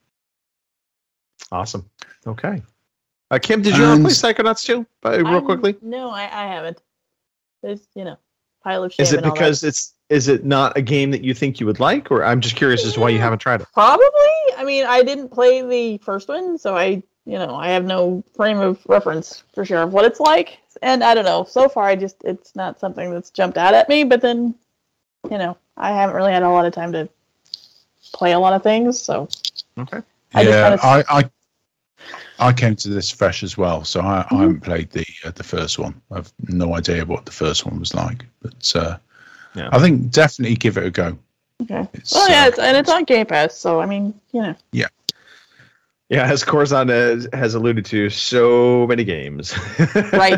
awesome. Okay. Uh, Kim, did you ever And- play Psychonauts too? Uh, real I'm- quickly. No, I, I haven't. There's, you know, pile of shame. Is it and all because that. it's is it not a game that you think you would like, or I'm just curious as to why you haven't tried it? Probably. I mean, I didn't play the first one, so I, you know, I have no frame of reference for sure of what it's like. And I don't know. So far, I just it's not something that's jumped out at me. But then, you know, I haven't really had a lot of time to play a lot of things. So Okay. I just yeah, kinda- I, I I came to this fresh as well, so I, mm-hmm. I haven't played the uh, the first one. I've no idea what the first one was like, but uh, yeah. I think definitely give it a go. Okay. It's, well, yeah, uh, it's, and it's on Game Pass, so I mean, you know. Yeah. Yeah, as Corzon has, has alluded to, so many games. Right.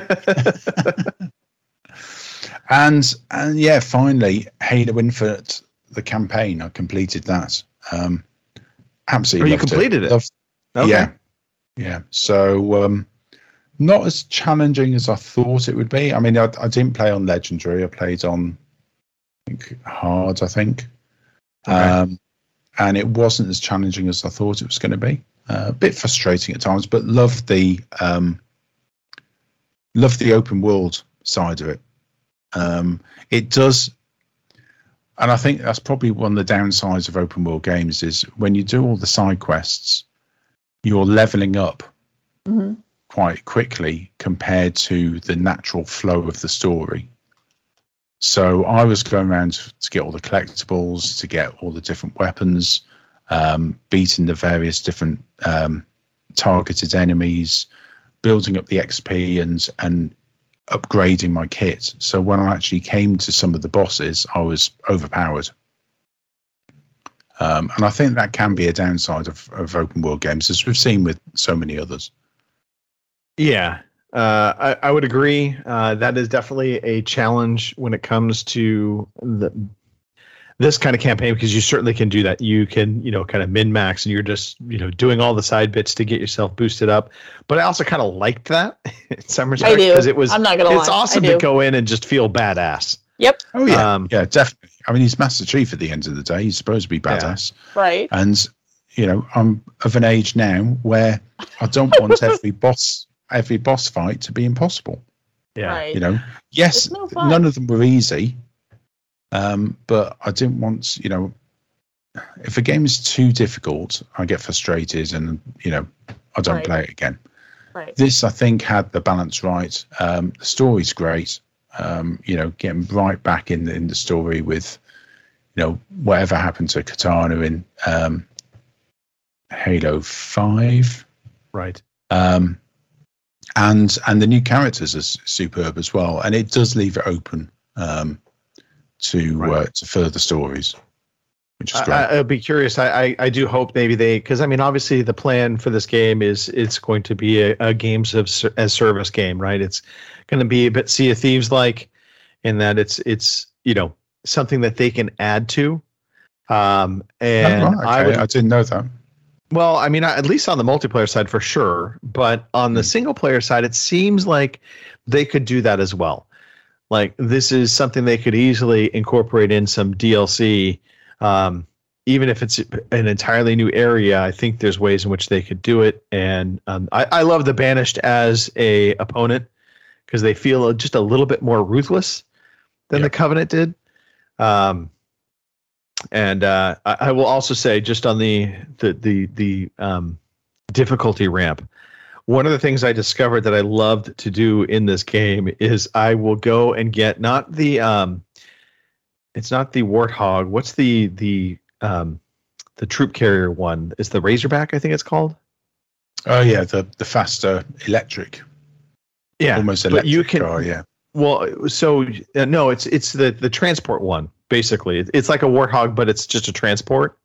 and and yeah, finally, Halo Infinite, the campaign. I completed that. Um, absolutely. Oh, you completed it. it. Loved, okay. Yeah. Yeah. So um, not as challenging as I thought it would be. I mean, I, I didn't play on Legendary. I played on I think, hard, I think. Okay. Um, and it wasn't as challenging as I thought it was going to be. Uh, a bit frustrating at times, but love the um, love the open world side of it. Um, it does, and I think that's probably one of the downsides of open world games is when you do all the side quests, you're leveling up mm-hmm. quite quickly compared to the natural flow of the story. So I was going around to get all the collectibles, to get all the different weapons, um, beating the various different um, targeted enemies, building up the X P and and upgrading my kit. So when I actually came to some of the bosses, I was overpowered. Um, and I think that can be a downside of, of open world games, as we've seen with so many others. Yeah, uh, I, I would agree. Uh, that is definitely a challenge when it comes to the, this kind of campaign, because you certainly can do that. You can, you know, kind of min-max, and you're just, you know, doing all the side bits to get yourself boosted up. But I also kind of liked that in some respects, because it was. I'm not gonna it's lie. awesome to go in and just feel badass. Yep. Oh yeah, um, yeah, definitely. I mean, he's Master Chief at the end of the day. He's supposed to be badass, yeah. Right? And you know, I'm of an age now where I don't want every boss, every boss fight to be impossible. Yeah. Right. You know, yes, no none of them were easy, um, but I didn't want, you know, if a game is too difficult, I get frustrated, and you know, I don't right. play it again. Right. This, I think, had the balance right. Um, the story's great. Um, you know, getting right back in the, in the story with, you know, whatever happened to Katana in um, Halo five, right? Um, and and the new characters are superb as well, and it does leave it open um, to right. uh, to further stories, which is great. I, I'd be curious. I, I, I do hope maybe they, because I mean, obviously the plan for this game is it's going to be a, a games of as service game, right? It's going to be a bit Sea of Thieves like, in that it's it's you know something that they can add to. Um, and oh, right, okay. I, would, I didn't know that. Well, I mean, at least on the multiplayer side for sure, but on the single player side, it seems like they could do that as well. Like this is something they could easily incorporate in some D L C. Um, even if it's an entirely new area, I think there's ways in which they could do it. And um, I, I love the Banished as a opponent, because they feel just a little bit more ruthless than yep. the Covenant did. Um, and uh, I, I will also say, just on the the the, the um, difficulty ramp, one of the things I discovered that I loved to do in this game is I will go and get not the um, it's not the Warthog. What's the the um, the troop carrier one? It's the Razorback, I think it's called. Oh yeah, the the faster electric. Yeah, almost electric but you can, car, yeah. Well, so uh, no, it's it's the the transport one. Basically, it, it's like a Warthog, but it's just a transport.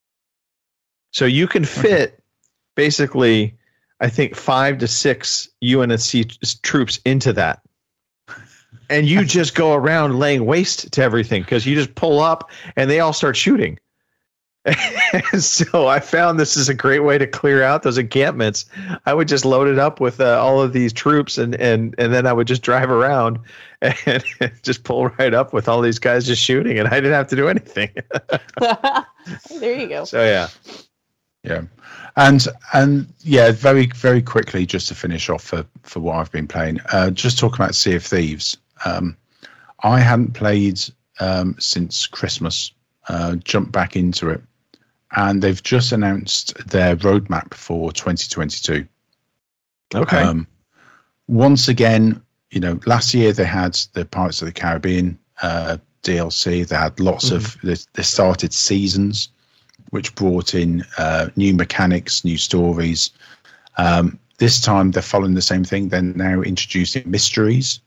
So you can fit okay. basically, I think five to six U N S C troops into that, and you just go around laying waste to everything, because you just pull up and they all start shooting. So I found this is a great way to clear out those encampments. I would just load it up with uh, all of these troops, and, and, and then I would just drive around and, and just pull right up with all these guys just shooting, and I didn't have to do anything. There you go. So yeah, yeah, and and yeah, very very quickly, just to finish off for, for what I've been playing. Uh, just talking about Sea of Thieves. Um, I hadn't played um, since Christmas. Uh, jumped back into it, and they've just announced their roadmap for twenty twenty-two. Okay. Um, once again, you know, last year they had the Pirates of the Caribbean uh, D L C. They had lots mm-hmm. of they, they started seasons, which brought in uh, new mechanics, new stories. Um, this time they're following the same thing. They're now introducing mysteries.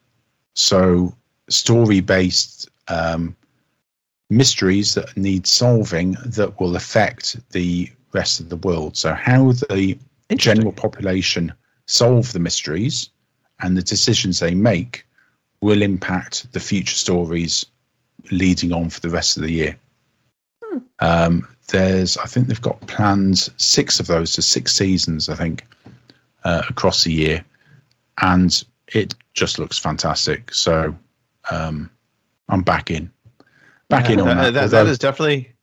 So story-based um, mysteries that need solving that will affect the rest of the world. So how the general population solve the mysteries and the decisions they make will impact the future stories leading on for the rest of the year. Hmm. Um, there's, I think they've got plans, six of those, so six seasons, I think, uh, across the year. And it just looks fantastic. So um, I'm back in. Back yeah, in on that. that. That, Although, that is definitely...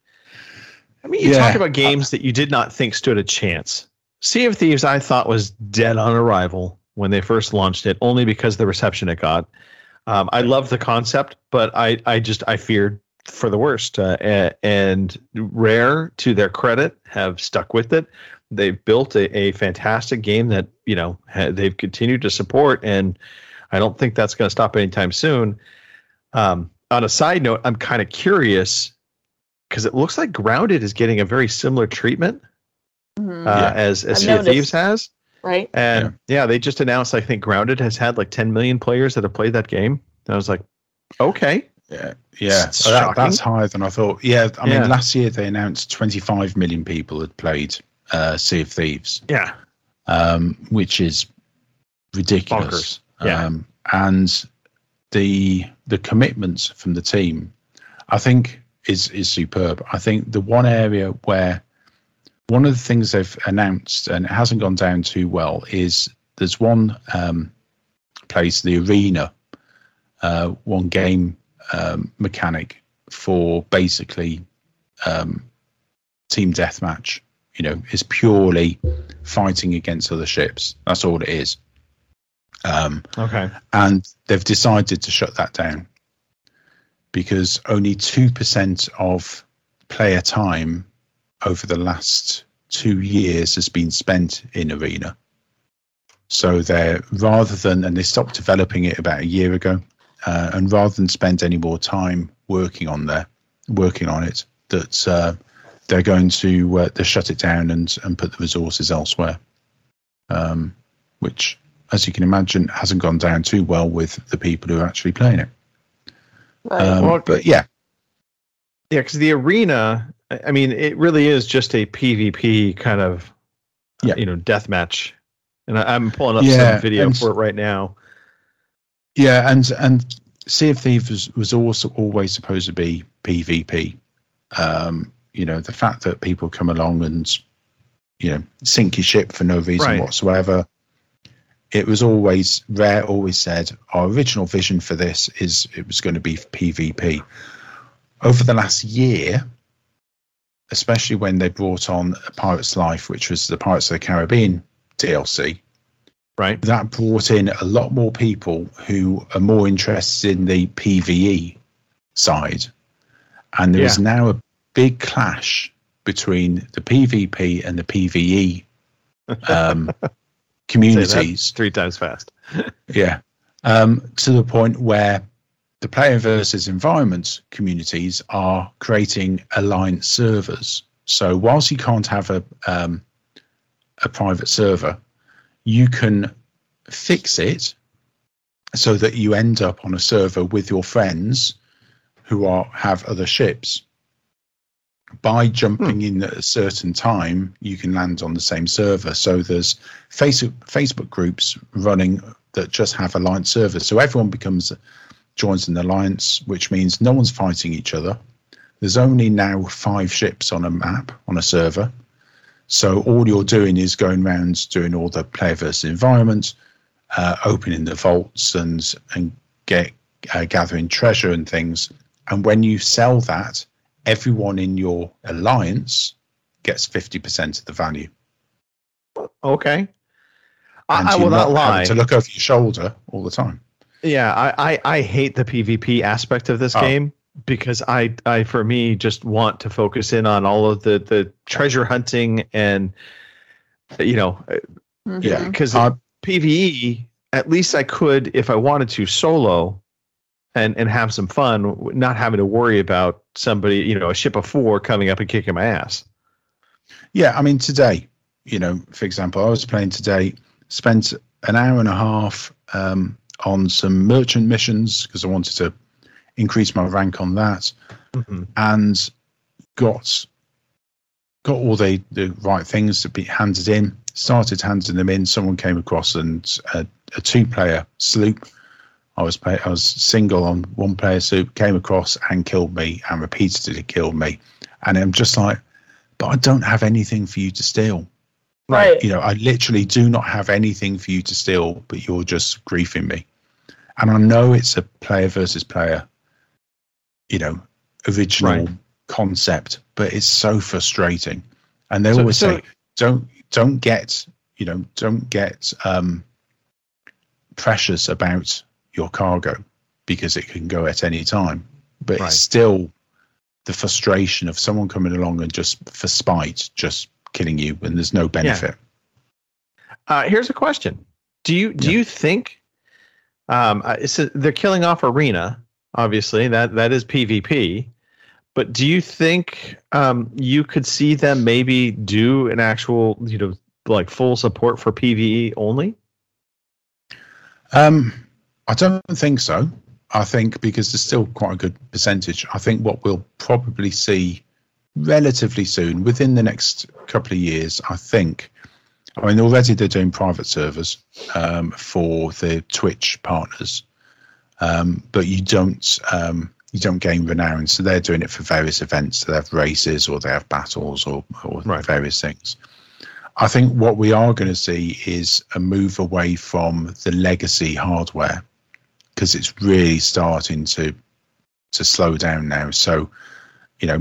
I mean, you yeah, talk about games that you did not think stood a chance. Sea of Thieves, I thought, was dead on arrival when they first launched it, only because of the reception it got. Um, I loved the concept, but I, I just I feared for the worst. Uh, and Rare, to their credit, have stuck with it. They've built a, a fantastic game that you know ha- they've continued to support, and I don't think that's going to stop anytime soon. Um, on a side note, I'm kind of curious because it looks like Grounded is getting a very similar treatment Mm-hmm. uh, Yeah. as as I've Sea of noticed. Thieves has. Right. And yeah. they just announced, I think Grounded has had like ten million players that have played that game. And I was like, okay. Yeah, yeah, It's so that, shocking. that's higher than I thought. Yeah, I Yeah. mean, last year they announced twenty-five million people had played uh, Sea of Thieves, Yeah. um, which is ridiculous. Bonkers. Yeah. Um, and the the commitment from the team, I think, is is superb. I think the one area where one of the things they've announced and it hasn't gone down too well is there's one um, place, the arena, uh, one game um, mechanic for basically um, team deathmatch. You know, is purely fighting against other ships. That's all it is. Um, Okay. and they've decided to shut that down because only two percent of player time over the last two years has been spent in Arena. So they're rather than, and they stopped developing it about a year ago, uh, and rather than spend any more time working on there, working on it, that uh, they're going to uh, they shut it down and and put the resources elsewhere, um, which, as you can imagine, hasn't gone down too well with the people who are actually playing it. Right. Um, Well, but yeah, Yeah, because the arena, I I mean, it really is just a PvP kind of, uh, Yeah. you know, deathmatch. And I, I'm pulling up Yeah, some video and- for it right now. yeah, and and Sea of Thieves was, was also always supposed to be PvP. Um, you know, the fact that people come along and you know sink your ship for no reason Right. whatsoever. It was always Rare always said our original vision for this is it was going to be PvP. Over the last year, especially when they brought on A Pirate's Life, which was the Pirates of the Caribbean D L C, Right. that brought in a lot more people who are more interested in the PvE side. And there is Yeah. now a big clash between the PvP and the PvE um, Say that communities. three times fast. Yeah. Um, to the point where the player versus environment communities are creating alliance servers. So whilst you can't have a um, a private server, you can fix it so that you end up on a server with your friends who are have other ships. By jumping in at a certain time, you can land on the same server. So there's Facebook Facebook groups running that just have alliance servers. So everyone becomes joins an alliance, which means no one's fighting each other. There's only now five ships on a map on a server. So all you're doing is going around doing all the player versus environment, uh, opening the vaults and and get uh, gathering treasure and things. And when you sell that, everyone in your alliance gets fifty percent of the value. Okay. And I, I you're will not having lie. to look over your shoulder all the time. Yeah, I, I, I hate the PvP aspect of this Oh. game because I, I, for me, just want to focus in on all of the, the treasure hunting and, you know, Yeah. because Uh, PvE, at least I could, if I wanted to, solo and, and have some fun, not having to worry about somebody, you know, a ship of four coming up and kicking my ass. Yeah, I mean, today, you know, for example, I was playing today, spent an hour and a half um, on some merchant missions because I wanted to increase my rank on that, mm-hmm. and got got all the, the right things to be handed in. Started handing them in. Someone came across and a, a two-player sloop. I was play, I was single on one-player sloop. Came across and killed me, and repeatedly killed me. And I'm just like, but I don't have anything for you to steal. Right. You know, I literally do not have anything for you to steal, but you're just griefing me. And I know it's a player versus player, you know, original right. concept, but it's so frustrating. And they so, always so, say, don't don't get, you know, don't get um, precious about your cargo because it can go at any time. But right. it's still the frustration of someone coming along and just for spite, just killing you, and there's no benefit. Yeah. Uh, here's a question: Do you do yeah. you think um, uh, it's a, they're killing off Arena? Obviously, that that is PvP. But do you think um, you could see them maybe do an actual, you know, like full support for PvE only? Um, I don't think so. I think because there's still quite a good percentage. I think what we'll probably see relatively soon, within the next couple of years, I think. I mean, already they're doing private servers um, for the Twitch partners, um, but you don't um, you don't gain renown. So they're doing it for various events. They have races or they have battles or, or right. various things. I think what we are going to see is a move away from the legacy hardware because it's really starting to to slow down now. So, you know,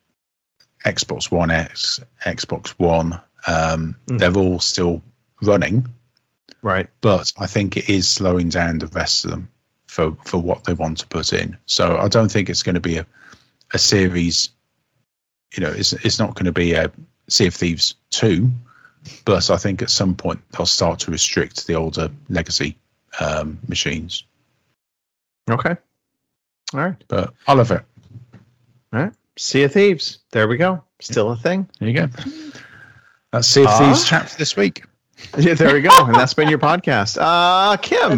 Xbox One X, Xbox One, um, mm. they're all still running. Right. But I think it is slowing down the rest of them for, for what they want to put in. So I don't think it's going to be a, a series, you know, it's, it's not going to be a Sea of Thieves two, but I think at some point they'll start to restrict the older legacy um, machines. Okay. All right. But I love it. All right. Sea of Thieves. There we go. Still a thing. There you go. That's Sea of uh, Thieves chat for this week. Yeah, there we go. And that's been your podcast. Uh, Kim,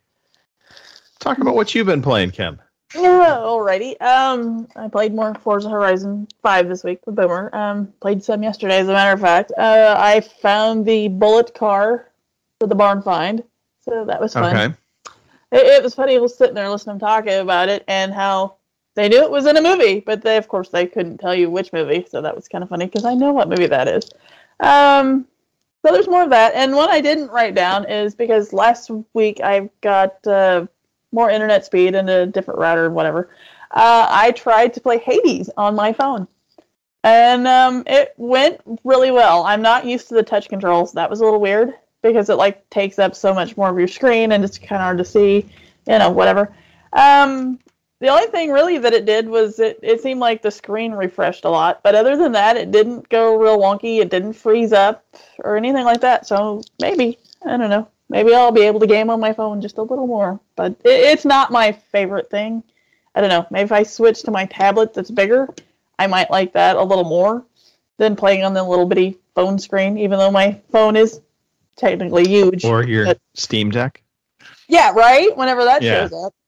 talk about what you've been playing, Kim. Yeah, alrighty. Um, I played more Forza Horizon five this week with Boomer. Um, played some yesterday, as a matter of fact. Uh, I found the bullet car for the barn find, so that was fun. Okay. It, it was funny. I was sitting there listening to them talking about it and how they knew it was in a movie, but they, of course, they couldn't tell you which movie, so that was kind of funny because I know what movie that is. Um, so there's more of that, and what I didn't write down is because last week I got uh, more internet speed and a different router and whatever. Uh, I tried to play Hades on my phone, and um, it went really well. I'm not used to the touch controls. That was a little weird because it like takes up so much more of your screen and it's kind of hard to see, you know, whatever. Um, The only thing really that it did was it, it seemed like the screen refreshed a lot. But other than that, it didn't go real wonky. It didn't freeze up or anything like that. So maybe, I don't know, maybe I'll be able to game on my phone just a little more. But it, it's not my favorite thing. I don't know. Maybe if I switch to my tablet that's bigger, I might like that a little more than playing on the little bitty phone screen, even though my phone is technically huge. Or your but, Steam Deck. Yeah, right? Whenever that yeah. shows up.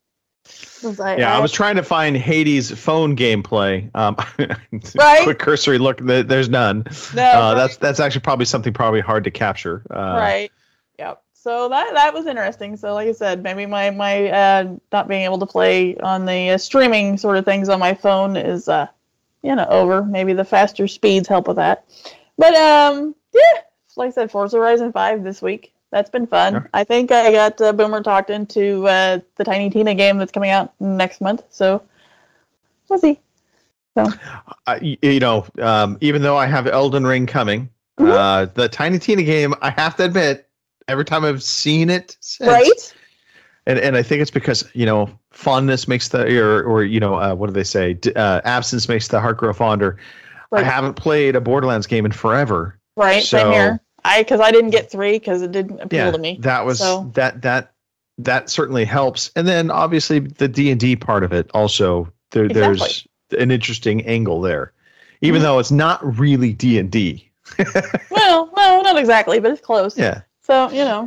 I, yeah, I, I was trying to find Hades phone gameplay. Um, right? Quick cursory look. There's none. No, uh, right. That's that's actually probably something probably hard to capture. Uh, right. Yep. So that that was interesting. So like I said, maybe my my uh, not being able to play on the uh, streaming sort of things on my phone is uh, you know over. Maybe the faster speeds help with that. But um, yeah, like I said, Forza Horizon five this week. That's been fun. Sure. I think I got uh, Boomer talked into uh, the Tiny Tina game that's coming out next month. So we'll see. So. Uh, you know, um, even though I have Elden Ring coming, mm-hmm. uh, the Tiny Tina game, I have to admit, every time I've seen it, since, right? And and I think it's because you know fondness makes the or or you know uh, what do they say? D- uh, absence makes the heart grow fonder. Right. I haven't played a Borderlands game in forever. Right. So, same here. I because I didn't get three because it didn't appeal yeah, to me. That was so. that that that certainly helps. And then obviously the D and D part of it also there, exactly. there's an interesting angle there, even mm-hmm. though it's not really D and D Well, no, not exactly, but it's close. Yeah. So, you know,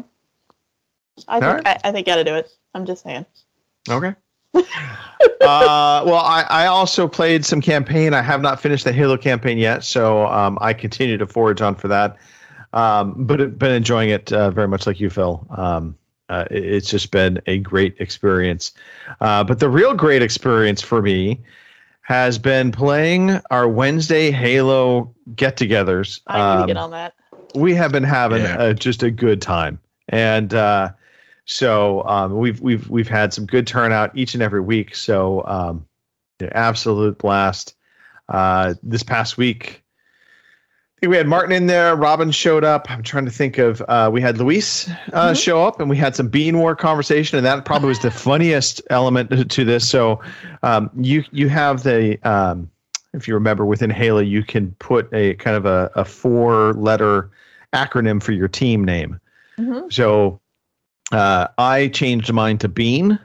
I think right. I, I think you got to do it. I'm just saying. Okay. uh, well, I, I also played some campaign. I have not finished the Halo campaign yet, so um, I continue to forage on for that. Um, but it, been enjoying it uh, very much like you, Phil. Um, uh, it, it's just been a great experience. Uh, but the real great experience for me has been playing our Wednesday Halo get-togethers. I need um, to get on that. We have been having Yeah. uh, just a good time, and uh, so um, we've we've we've had some good turnout each and every week. So um, yeah, absolute blast. Uh, this past week, I think we had Martin in there. Robin showed up. I'm trying to think of. Uh, we had Luis uh, Mm-hmm. show up, and we had some Bean War conversation, and that probably was the funniest element to, to this. So um, you you have the. Um, if you remember, within Halo, you can put a kind of a, a four-letter acronym for your team name. Mm-hmm. So uh, I changed mine to Bean,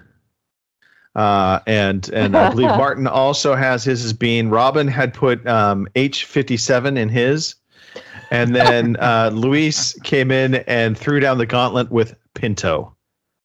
uh, and and I believe Martin also has his as Bean. Robin had put um, H fifty-seven in his, and then uh, Luis came in and threw down the gauntlet with Pinto,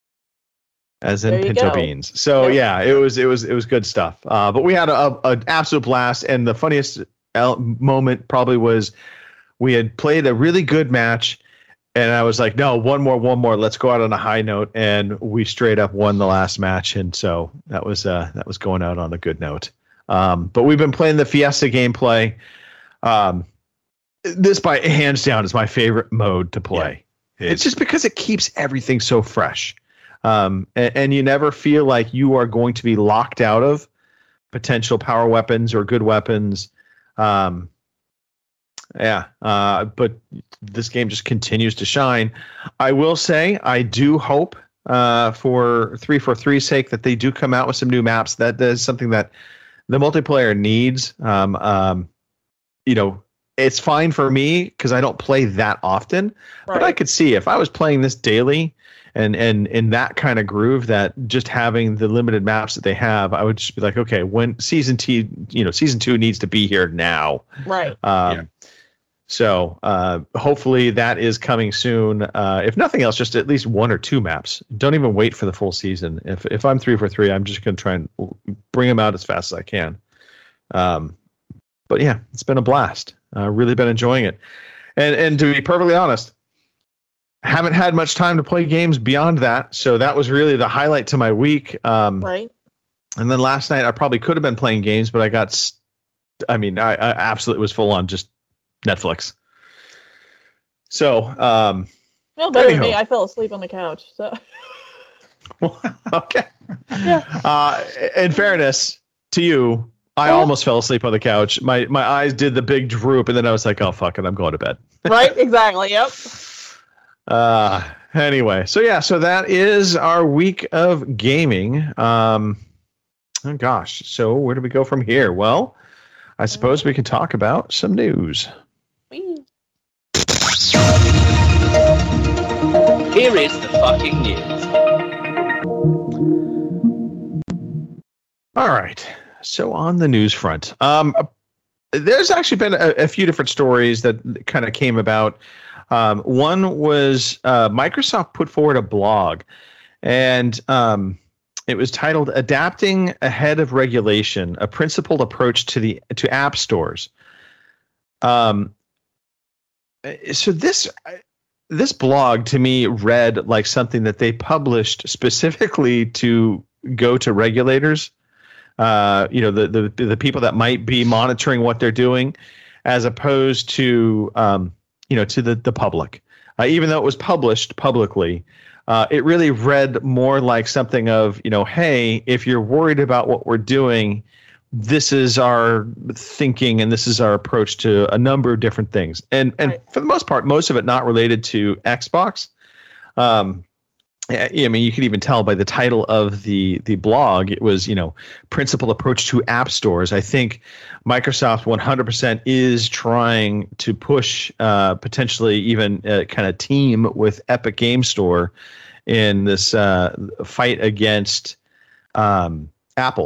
as in There you pinto go. beans. So Yep. yeah, it was it was it was good stuff. Uh, but we had a, a an absolute blast, and the funniest el- moment probably was we had played a really good match, and I was like, no, one more, one more. Let's go out on a high note, and we straight up won the last match, and so that was uh, that was going out on a good note. Um, but we've been playing the Fiesta gameplay. Um, this by hands down is my favorite mode to play. Yeah, it's just because it keeps everything so fresh. Um, and, and you never feel like you are going to be locked out of potential power weapons or good weapons. Um, yeah, uh, but this game just continues to shine. I will say, I do hope uh, for three forty-three's sake that they do come out with some new maps. That is something that the multiplayer needs. Um, um, you know, it's fine for me because I don't play that often, but I Right. could see if I was playing this daily and and in that kind of groove, that just having the limited maps that they have, I would just be like, okay, when season T, you know, season two needs to be here now. Right. Um, Yeah. So uh, hopefully that is coming soon. Uh, if nothing else, just at least one or two maps. Don't even wait for the full season. If if I'm three for three, I'm just going to try and bring them out as fast as I can. Um, but yeah, it's been a blast. Uh, really been enjoying it. And and to be perfectly honest, haven't had much time to play games beyond that. So that was really the highlight to my week. Um, Right. and then last night I probably could have been playing games, but I got, st- I mean, I, I absolutely was full on just Netflix. So, um, Well, better than Anyhow. me. I fell asleep on the couch. So. okay. Yeah. Uh, in fairness to you, I Well- almost fell asleep on the couch. My my eyes did the big droop, and then I was like, "Oh fuck it, I'm going to bed." Right. Exactly. Yep. Uh, anyway, so yeah, so that is our week of gaming. Um, oh gosh, so where do we go from here? Well, I suppose we can talk about some news. Whee. Here is the fucking news. All right. So on the news front, um, there's actually been a, a few different stories that kind of came about. Um, one was uh, Microsoft put forward a blog, and um, it was titled "Adapting Ahead of Regulation: A Principled Approach to the to App Stores." Um, so this this blog to me read like something that they published specifically to go to regulators. Uh, you know, the, the the people that might be monitoring what they're doing, as opposed to um, you know, to the the public. Uh, even though it was published publicly, uh, it really read more like something of, you know, hey, if you're worried about what we're doing, this is our thinking and this is our approach to a number of different things. And and Right. for the most part, most of it not related to Xbox. Um, I I mean, you could even tell by the title of the the blog, it was, you know, principled approach to app stores. I think Microsoft one hundred percent is trying to push uh, potentially even uh, kind of team with Epic Game Store in this uh, fight against um, Apple.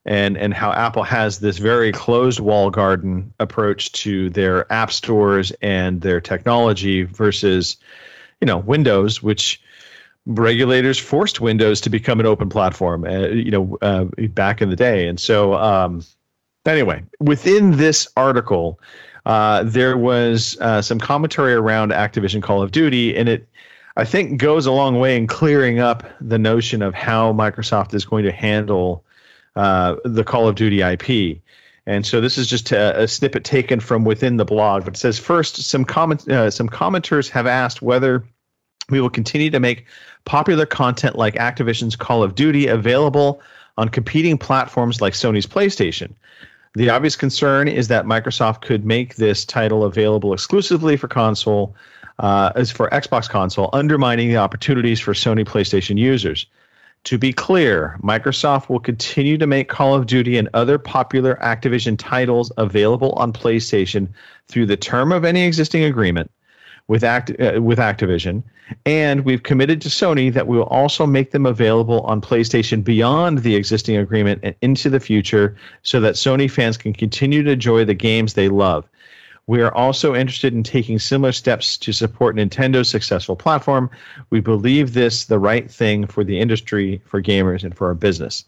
and and how Apple has this very closed wall garden approach to their app stores and their technology versus, you know, Windows, which regulators forced Windows to become an open platform, uh, you know, uh, back in the day. And so, um, anyway, within this article, uh, there was uh, some commentary around Activision Call of Duty, and it, I think, goes a long way in clearing up the notion of how Microsoft is going to handle uh, the Call of Duty I P. And so this is just a, a snippet taken from within the blog, but it says, first, some comment, uh, some commenters have asked whether we will continue to make popular content like Activision's Call of Duty available on competing platforms like Sony's PlayStation. The obvious concern is that Microsoft could make this title available exclusively for console, uh, as for Xbox console, undermining the opportunities for Sony PlayStation users. To be clear, Microsoft will continue to make Call of Duty and other popular Activision titles available on PlayStation through the term of any existing agreement with Act uh, with Activision, and we've committed to Sony that we will also make them available on PlayStation beyond the existing agreement and into the future so that Sony fans can continue to enjoy the games they love. We are also interested in taking similar steps to support Nintendo's successful platform. We believe this the right thing for the industry, for gamers, and for our business.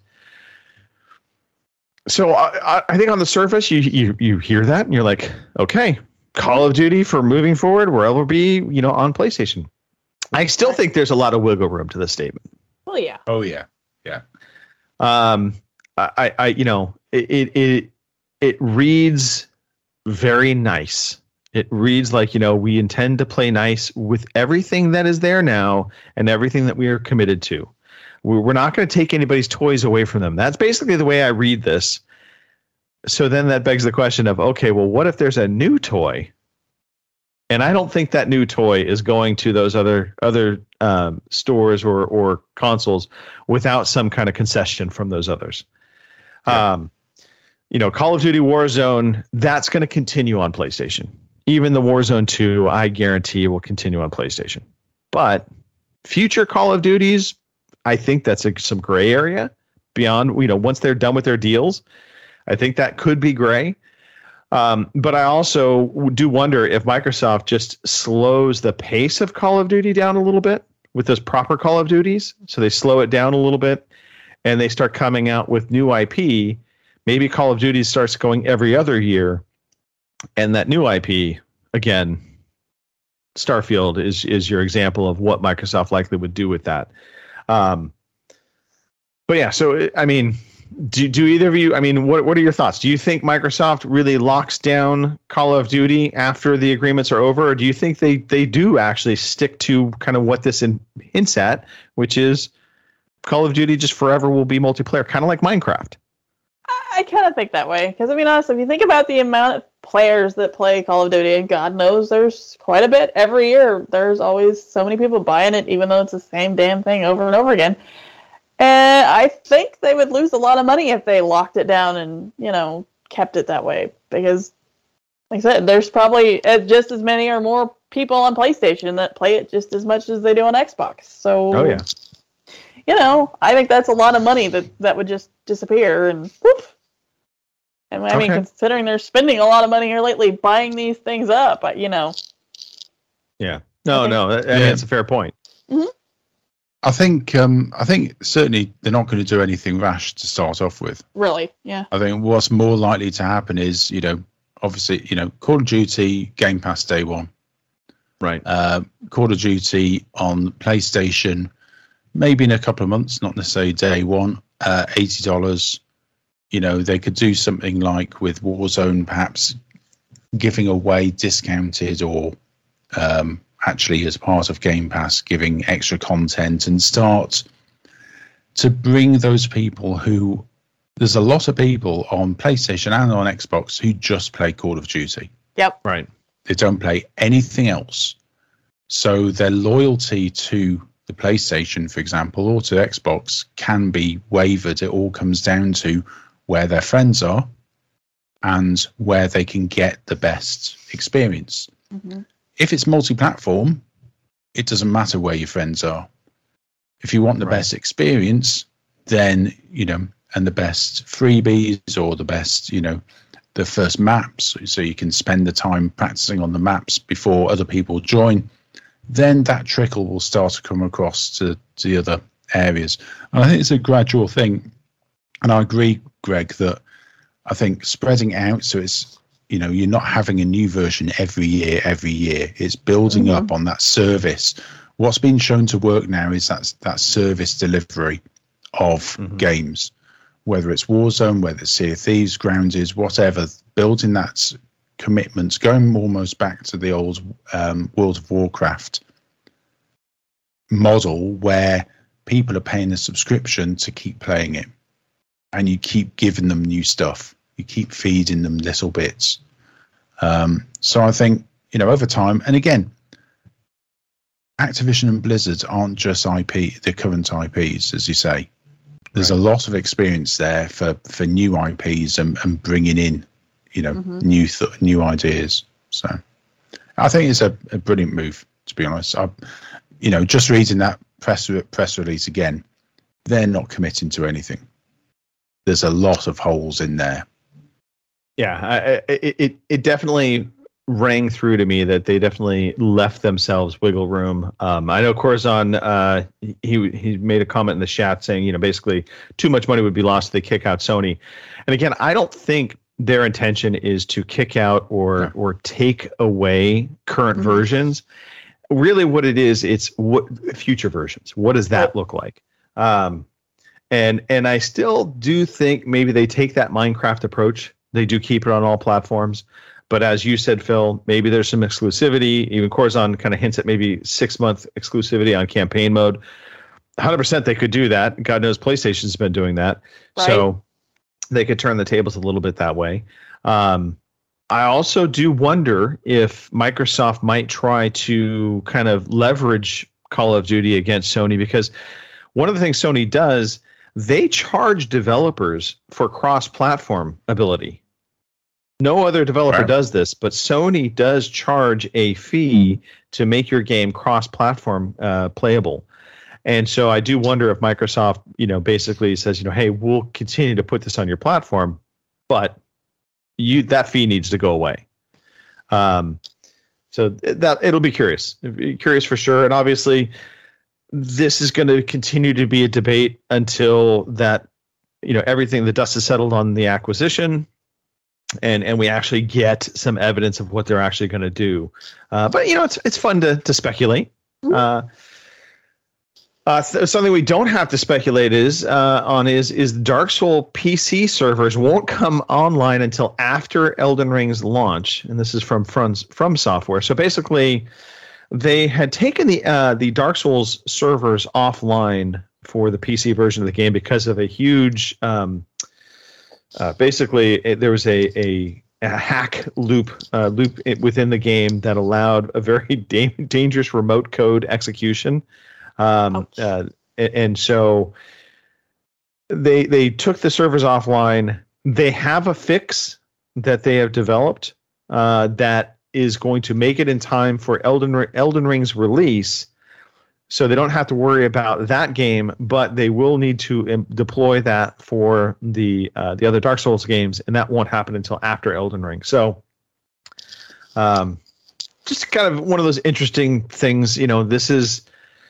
So I, I think on the surface, you, you you hear that and you're like, okay, Call of Duty for moving forward, where it will be, you know, on PlayStation. I still think there's a lot of wiggle room to this statement. Oh yeah. Oh yeah. Yeah. Um, I, I, you know, it, it, it reads very nice. It reads like, you know, we intend to play nice with everything that is there now and everything that we are committed to. We're not going to take anybody's toys away from them. That's basically the way I read this. So then that begs the question of, okay, well, what if there's a new toy? And I don't think that new toy is going to those other other um, stores or or consoles without some kind of concession from those others. Yeah. Um, you know, Call of Duty Warzone, that's going to continue on PlayStation. Even the Warzone two, I guarantee, will continue on PlayStation. But future Call of Duties, I think that's a, some gray area beyond, you know, once they're done with their deals. I think that could be gray. Um, but I also do wonder if Microsoft just slows the pace of Call of Duty down a little bit with those proper Call of Duties. So they slow it down a little bit and they start coming out with new I P. Maybe Call of Duty starts going every other year. And that new I P, again, Starfield is, is your example of what Microsoft likely would do with that. Um, but yeah, so, I mean... Do do either of you, I mean, what what are your thoughts? Do you think Microsoft really locks down Call of Duty after the agreements are over? Or do you think they, they do actually stick to kind of what this in, hints at, which is Call of Duty just forever will be multiplayer, kind of like Minecraft? I, I kind of think that way. Because, I mean, honestly, if you think about the amount of players that play Call of Duty, and God knows there's quite a bit every year. There's always so many people buying it, even though it's the same damn thing over and over again. And I think they would lose a lot of money if they locked it down and, you know, kept it that way. Because, like I said, there's probably just as many or more people on PlayStation that play it just as much as they do on Xbox. So, oh, yeah. You know, I think that's a lot of money that, that would just disappear and whoop. And I mean, okay. Considering they're spending a lot of money here lately buying these things up, you know. Yeah. No, think, no, that, yeah. That's a fair point. Mm-hmm. I think um, I think certainly they're not going to do anything rash to start off with. Really, yeah. I think what's more likely to happen is, you know, obviously, you know, Call of Duty Game Pass day one. Right. Uh, Call of Duty on PlayStation, maybe in a couple of months, not necessarily day one, uh, eighty dollars. You know, they could do something like with Warzone, perhaps giving away discounted or um, actually as part of Game Pass, giving extra content and start to bring those people who, there's a lot of people on PlayStation and on Xbox who just play Call of Duty. Yep. Right. They don't play anything else. So their loyalty to the PlayStation, for example, or to Xbox can be wavered. It all comes down to where their friends are and where they can get the best experience. Mm-hmm. If it's multi-platform, it doesn't matter where your friends are. If you want the right. best experience, then, you know, and the best freebies or the best, you know, the first maps, so you can spend the time practicing on the maps before other people join, then that trickle will start to come across to, to the other areas. And I think it's a gradual thing. And I agree, Greg, that I think spreading out, so it's, you know, you're not having a new version every year, every year. It's building mm-hmm. up on that service. What's been shown to work now is that, that service delivery of mm-hmm. games, whether it's Warzone, whether it's Sea of Thieves, Grounded, whatever, building that commitment, going almost back to the old um, World of Warcraft model where people are paying a subscription to keep playing it, and you keep giving them new stuff. You keep feeding them little bits. Um, so I think, you know, over time, and again, Activision and Blizzard aren't just I P, the current I Ps, as you say. There's right. a lot of experience there for, for new I Ps and, and bringing in, you know, mm-hmm. new th- new ideas. So I think it's a, a brilliant move, to be honest. I, you know, just reading that press press release again, they're not committing to anything. There's a lot of holes in there. Yeah, I, it, it it definitely rang through to me that they definitely left themselves wiggle room. Um, I know Corazon, uh, he he made a comment in the chat saying, you know, basically too much money would be lost if they kick out Sony. And again, I don't think their intention is to kick out or yeah. or take away current mm-hmm. versions. Really, what it is, it's what future versions. What does that look like? Um, and and I still do think maybe they take that Minecraft approach. They do keep it on all platforms. But as you said, Phil, maybe there's some exclusivity. Even Corazon kind of hints at maybe six-month exclusivity on campaign mode. one hundred percent they could do that. God knows PlayStation's been doing that. Right. So they could turn the tables a little bit that way. Um, I also do wonder if Microsoft might try to kind of leverage Call of Duty against Sony, because one of the things Sony does, they charge developers for cross-platform ability. No other developer right. does this, but Sony does charge a fee to make your game cross-platform uh, playable. And so I do wonder if Microsoft, you know, basically says, you know, hey, we'll continue to put this on your platform, but you that fee needs to go away. Um, so that it'll be curious, curious for sure. And obviously, this is going to continue to be a debate until that, you know, everything, the dust is settled on the acquisition, and and we actually get some evidence of what they're actually going to do. Uh, but you know, it's it's fun to to speculate. Uh, uh, th- something we don't have to speculate is uh, on is is Dark Souls P C servers won't come online until after Elden Ring's launch, and this is from from, from Software. So basically, they had taken the uh, the Dark Souls servers offline for the P C version of the game because of a huge, um, uh, basically it, there was a, a, a hack loop uh, loop within the game that allowed a very da- dangerous remote code execution, um, uh, and, and so they they took the servers offline. They have a fix that they have developed uh, that is going to make it in time for Elden Elden Ring's release, so they don't have to worry about that game, but they will need to um, deploy that for the uh, the other Dark Souls games, and that won't happen until after Elden Ring. So, um, just kind of one of those interesting things. You know, this is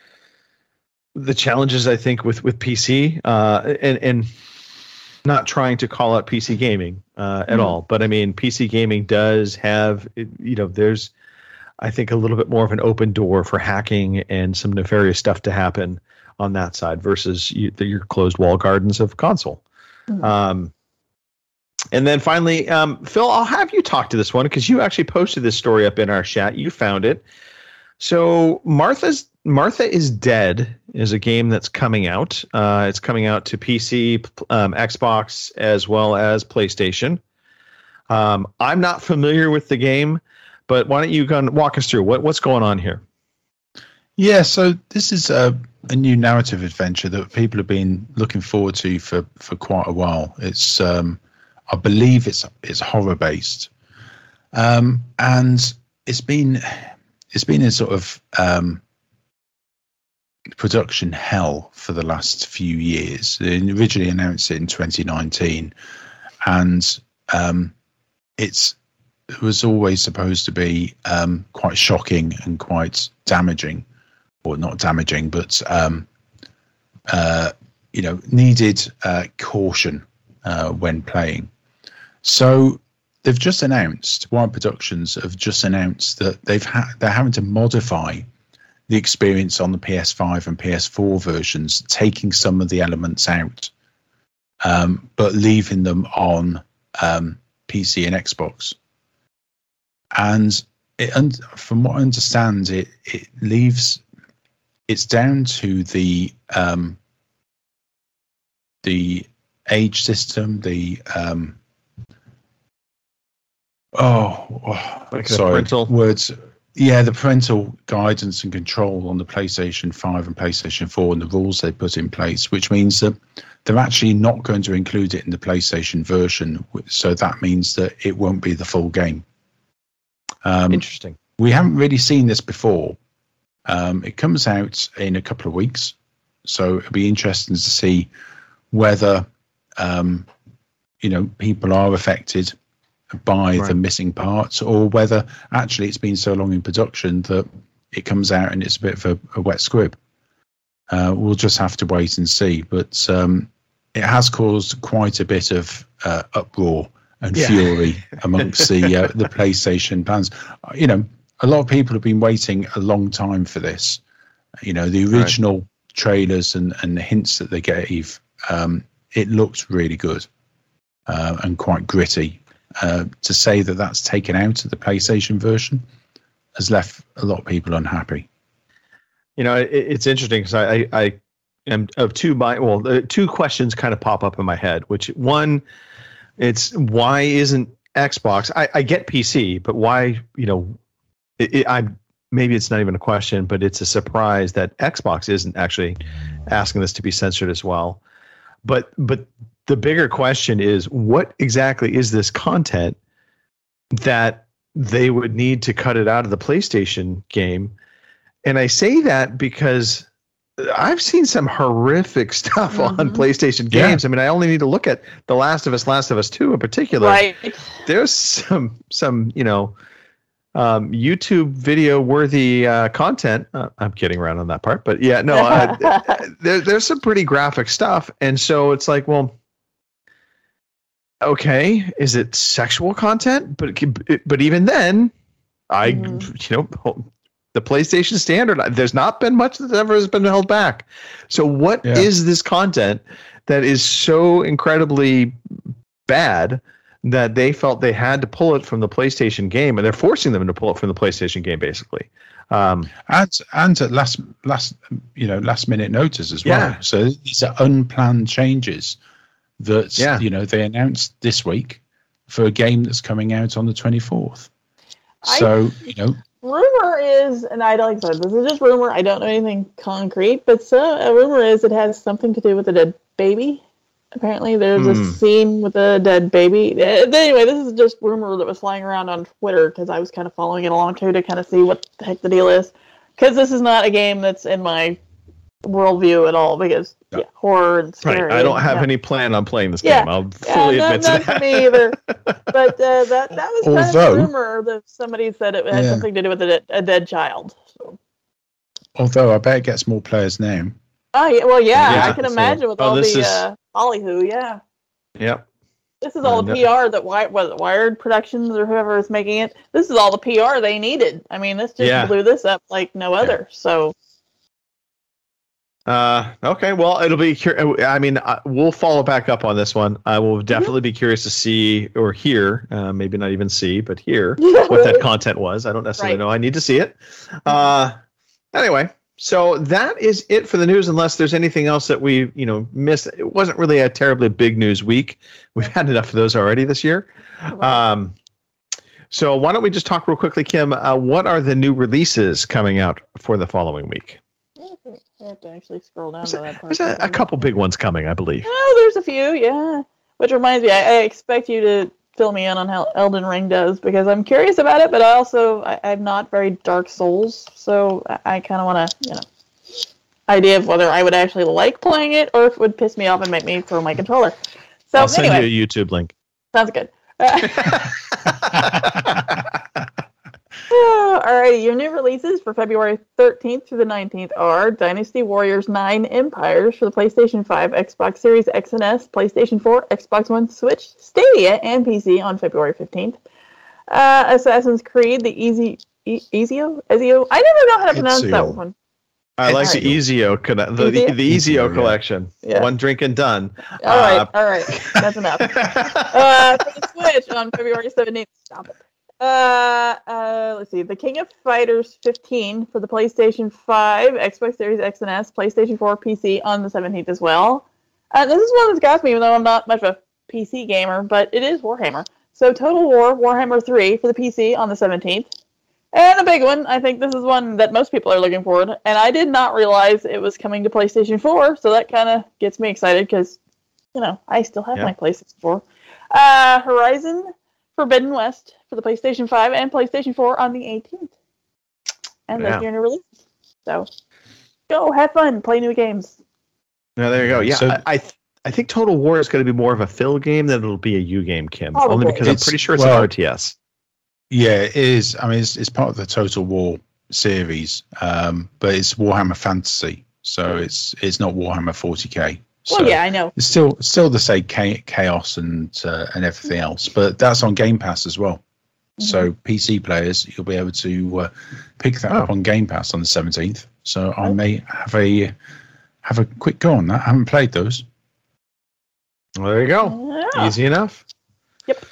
the challenges I think with with P C, uh, and and not trying to call out P C gaming uh, at mm. all, but I mean, P C gaming does have, you know, there's, I think, a little bit more of an open door for hacking and some nefarious stuff to happen on that side versus you, the, your closed wall gardens of console. Mm. Um, and then finally, um, Phil, I'll have you talk to this one because you actually posted this story up in our chat. You found it. So Martha's Martha is Dead is a game that's coming out. Uh, it's coming out to P C, um, Xbox, as well as PlayStation. Um, I'm not familiar with the game, but why don't you go and walk us through what, what's going on here? Yeah, so this is a, a new narrative adventure that people have been looking forward to for, for quite a while. It's, um, I believe it's it's horror based, um, and it's been it's been in sort of um, production hell for the last few years. They originally announced it in twenty nineteen, and um, it's it was always supposed to be um, quite shocking and quite damaging, or not damaging, but um, uh, you know, needed uh, caution uh, when playing. So they've just announced, Wired Productions have just announced that they've ha- they're having to modify the experience on the P S five and P S four versions, taking some of the elements out, um, but leaving them on um, P C and Xbox. And it, and from what I understand, it it leaves it's down to the um, the age system, the um, oh, oh like sorry, parental words. Yeah, the parental guidance and control on the PlayStation five and PlayStation four and the rules they put in place, which means that they're actually not going to include it in the PlayStation version. So that means that it won't be the full game. Um, Interesting. We haven't really seen this before. Um, it comes out in a couple of weeks, so it'll be interesting to see whether um, you know people are affected by right. the missing parts, or whether actually it's been so long in production that it comes out and it's a bit of a, a wet squib. Uh, we'll just have to wait and see. But um, it has caused quite a bit of uh, uproar and yeah. fury amongst the uh, the PlayStation fans. You know, a lot of people have been waiting a long time for this. You know, the original right. trailers and, and the hints that they gave, um, it looked really good uh, and quite gritty. Uh, to say that that's taken out of the PlayStation version has left a lot of people unhappy. You know, it, it's interesting because I, I, I am of two my well, uh, two questions kind of pop up in my head. Which one, it's why isn't Xbox? I, I get P C, but why? You know, it, it, I maybe it's not even a question, but it's a surprise that Xbox isn't actually asking this to be censored as well. But but. The bigger question is, what exactly is this content that they would need to cut it out of the PlayStation game? And I say that because I've seen some horrific stuff mm-hmm. on PlayStation games. Yeah. I mean, I only need to look at The Last of Us, Last of Us two in particular. Right. There's some, some you know, um, YouTube video worthy uh, content. Uh, I'm kidding around on that part. But yeah, no, uh, there, there's some pretty graphic stuff. And so it's like, well, okay, is it sexual content? But but even then, I mm. you know the PlayStation standard. There's not been much that ever has been held back. So what yeah. is this content that is so incredibly bad that they felt they had to pull it from the PlayStation game, and they're forcing them to pull it from the PlayStation game, basically. Um, and and at last last you know last minute notice as well. Yeah. So these are unplanned changes that yeah. you know they announced this week for a game that's coming out on the twenty-fourth. So I, you know, rumor is, and I like I said, this is just rumor. I don't know anything concrete, but so, a rumor is it has something to do with a dead baby. Apparently, there's mm. a scene with a dead baby. Anyway, this is just rumor that was flying around on Twitter because I was kind of following it along too to kind of see what the heck the deal is. Because this is not a game that's in my worldview at all, because yeah, horror and scary. Right. I don't have yeah. any plan on playing this yeah. game. I'll fully yeah, admit not, to that. Not me either. But uh, that that was kind although, of a rumor that somebody said it had yeah. something to do with a, de- a dead child. So. Although I bet it gets more players now. Oh yeah, well yeah, yeah I can so, imagine with oh, all the is, uh, Hollyhoo, yeah. Yep. This is all uh, the P R that Wired, was it Wired Productions or whoever is making it. This is all the P R they needed. I mean, this just yeah. blew this up like no other. Yeah. So. Uh, okay, well, it'll be. Cur- I mean, uh, we'll follow back up on this one. I will definitely mm-hmm. be curious to see or hear, uh, maybe not even see, but hear what that content was. I don't necessarily right. know. I need to see it. Uh, anyway, so that is it for the news. Unless there's anything else that we, you know, missed. It wasn't really a terribly big news week. We've had enough of those already this year. Um, so why don't we just talk real quickly, Kim? Uh, what are the new releases coming out for the following week? I have to actually scroll down there's to a, that part. There's a, a couple big ones coming, I believe. Oh, there's a few, yeah. Which reminds me, I, I expect you to fill me in on how Elden Ring does, because I'm curious about it, but I also, I, I'm not very Dark Souls, so I, I kind of want to, you know, idea of whether I would actually like playing it or if it would piss me off and make me throw my controller. So I'll send anyway, you a YouTube link. Sounds good. Uh, Alrighty, your new releases for February thirteenth through the nineteenth are Dynasty Warriors nine Empires for the PlayStation five, Xbox Series X and S, PlayStation four, Xbox One, Switch, Stadia, and P C on February fifteenth. Uh, Assassin's Creed, the Easy, e- Ezio? Ezio? I never know how to pronounce Ezio. that one. I like Right. the Ezio, conne- the, the, the Ezio Ezio, collection. Yeah. One drink and done. All right, Uh, all right, that's enough. uh, for the Switch on February seventeenth. Stop it. Uh, uh, let's see. The King of Fighters fifteen for the PlayStation five, Xbox Series X and S, PlayStation four, P C on the seventeenth as well. Uh, this is one that's got me, even though I'm not much of a P C gamer, but it is Warhammer. So Total War Warhammer three for the P C on the seventeenth. And a big one, I think this is one that most people are looking forward to. And I did not realize it was coming to PlayStation four, so that kind of gets me excited because, you know, I still have Yeah. my PlayStation four. Uh, Horizon Forbidden West for the PlayStation five and PlayStation four on the eighteenth. And Yeah. that's your new release. So, go, have fun, play new games. No, there you go. Yeah, So- I I, th- I think Total War is going to be more of a Phil game than it'll be a U game, Kim. Probably. Only because I'm It's- pretty sure it's well- an R T S. Yeah, it is. I mean, it's, it's part of the Total War series, um, but it's Warhammer Fantasy, so it's it's not Warhammer forty K. So Well, yeah, I know. it's still still the same cha- chaos and uh, and everything else, but that's on Game Pass as well. So P C players, you'll be able to uh, pick that up Oh. on Game Pass on the seventeenth. So I Oh. may have a have a quick go on that. I haven't played those. Well, there you go. Yeah. Easy enough. Yep.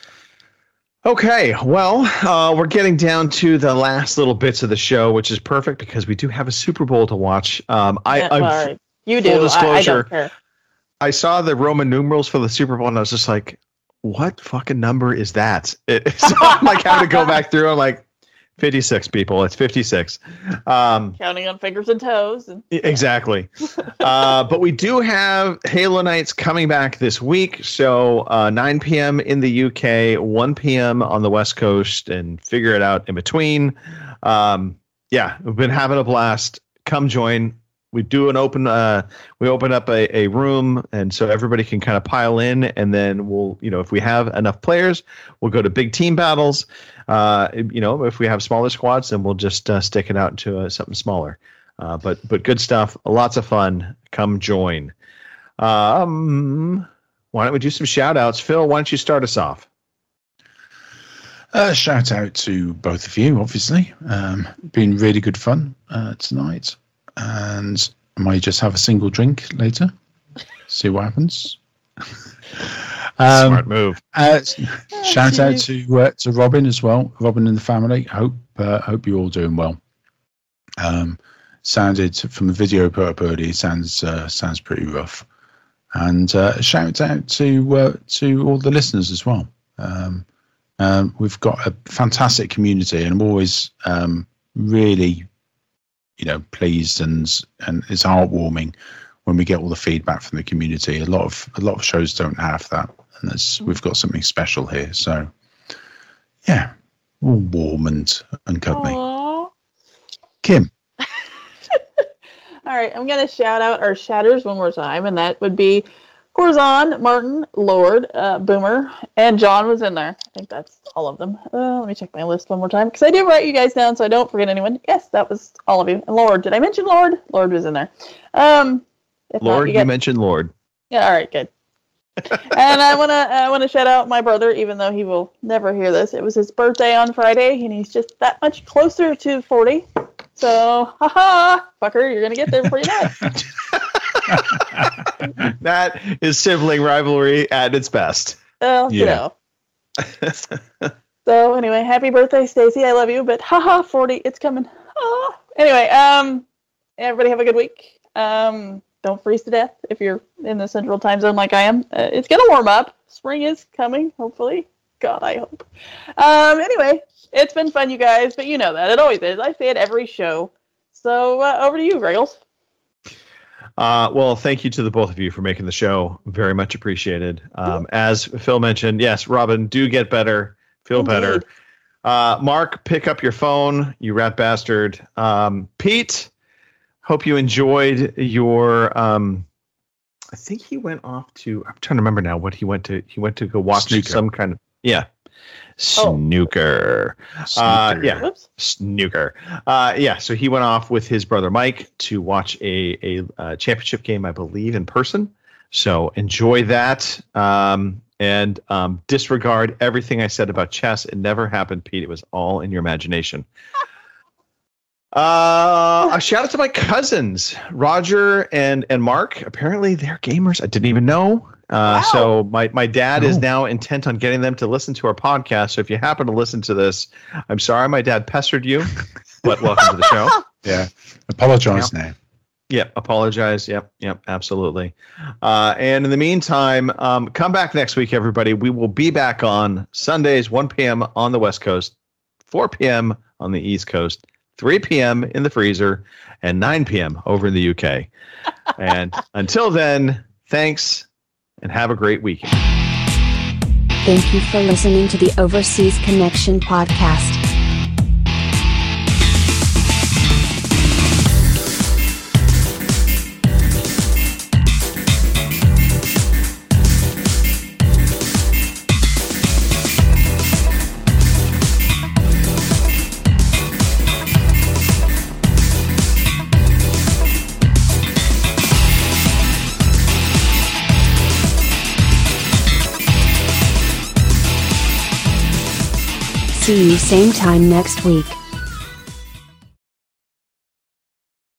Okay, well, uh, we're getting down to the last little bits of the show, which is perfect because we do have a Super Bowl to watch. Um, I, Yeah, I well, all right. You do. full I, I disclosure, don't care. I saw the Roman numerals for the Super Bowl, and I was just like, "What fucking number is that?" It, so I'm like having to go back through. I'm like, fifty-six people. It's fifty-six. Um, Counting on fingers and toes. And Exactly. uh, but we do have Halo Nights coming back this week. So uh, nine p.m. in the U K, one p.m. on the West Coast, and figure it out in between. Um, yeah, we've been having a blast. Come join. We do an open. Uh, we open up a, a room, and so everybody can kind of pile in, and then we'll, you know, if we have enough players, we'll go to big team battles. Uh, you know, if we have smaller squads, then we'll just uh, stick it out into uh, something smaller. Uh, but but good stuff, lots of fun. Come join. Um, why don't we do some shout outs? Phil, why don't you start us off? Uh, shout out to both of you, obviously. Um, been really good fun uh, tonight. And I might just have a single drink later. See what happens. Um, Smart move. Uh, shout out to uh, to Robin as well. Robin and the family. Hope uh, hope you're all doing well. Um, sounded from the video put up earlier. Sounds uh, sounds pretty rough. And uh, shout out to uh, to all the listeners as well. Um, um, we've got a fantastic community, and I'm always um, really, you know, pleased and and it's heartwarming when we get all the feedback from the community. A lot of a lot of shows don't have that, and there's, we've got something special here. So, yeah, all warm and and cuddly. Aww. Kim, All right, I'm going to shout out our shatters one more time, and that would be Corzon, Martin, Lord, uh, Boomer, and John was in there. I think that's all of them. Uh, let me check my list one more time, because I do write you guys down so I don't forget anyone. Yes, that was all of you. And Lord, did I mention Lord? Lord was in there. Um, if not, Lord, you, get- mentioned Lord. Yeah, all right, good. And I want to I want to shout out my brother, even though he will never hear this. It was his birthday on Friday, and he's just that much closer to forty. So, haha, fucker, you're going to get there before you know it. That is sibling rivalry at its best. Well, you Yeah. know. So, anyway, happy birthday, Stacy. I love you, but haha, forty, it's coming. Ah. Anyway, um, everybody have a good week. Um, don't freeze to death if you're in the central time zone like I am. Uh, it's going to warm up. Spring is coming, hopefully. God, I hope. Um, anyway, it's been fun, you guys, but you know that. It always is. I say it every show. So, uh, over to you, Regals. Uh, well, thank you to the both of you for making the show. Very much appreciated. Um, as Phil mentioned, yes, Robin, do get better. Feel Indeed. better. Uh, Mark, pick up your phone, you rat bastard. Um, Pete, Hope you enjoyed your. Um, I think he went off to. I'm trying to remember now what he went to. He went to go watch Snooker. some kind of yeah. Snooker. Oh. Uh, Snooker. yeah. Whoops. Snooker. Uh, yeah. So he went off with his brother Mike to watch a, a, uh championship game, I believe, in person. So enjoy that. Um, and um, disregard everything I said about chess. It never happened, Pete. It was all in your imagination. Uh, a shout out to my cousins, Roger and, and Mark. Apparently they're gamers. I didn't even know. Uh, Wow. So my, my dad is Oh. now intent on getting them to listen to our podcast. So if you happen to listen to this, I'm sorry my dad pestered you, but welcome to the show. Yeah. Apologize now. Yep. Apologize. Yep. Yep. Absolutely. Uh, and in the meantime, um, come back next week, everybody. We will be back on Sundays, one p.m. on the West Coast, four p.m. on the East Coast, three p.m. in the freezer, and nine p.m. over in the U K. And until then, thanks and have a great weekend. Thank you for listening to the Overseas Connection podcast. See you same time next week.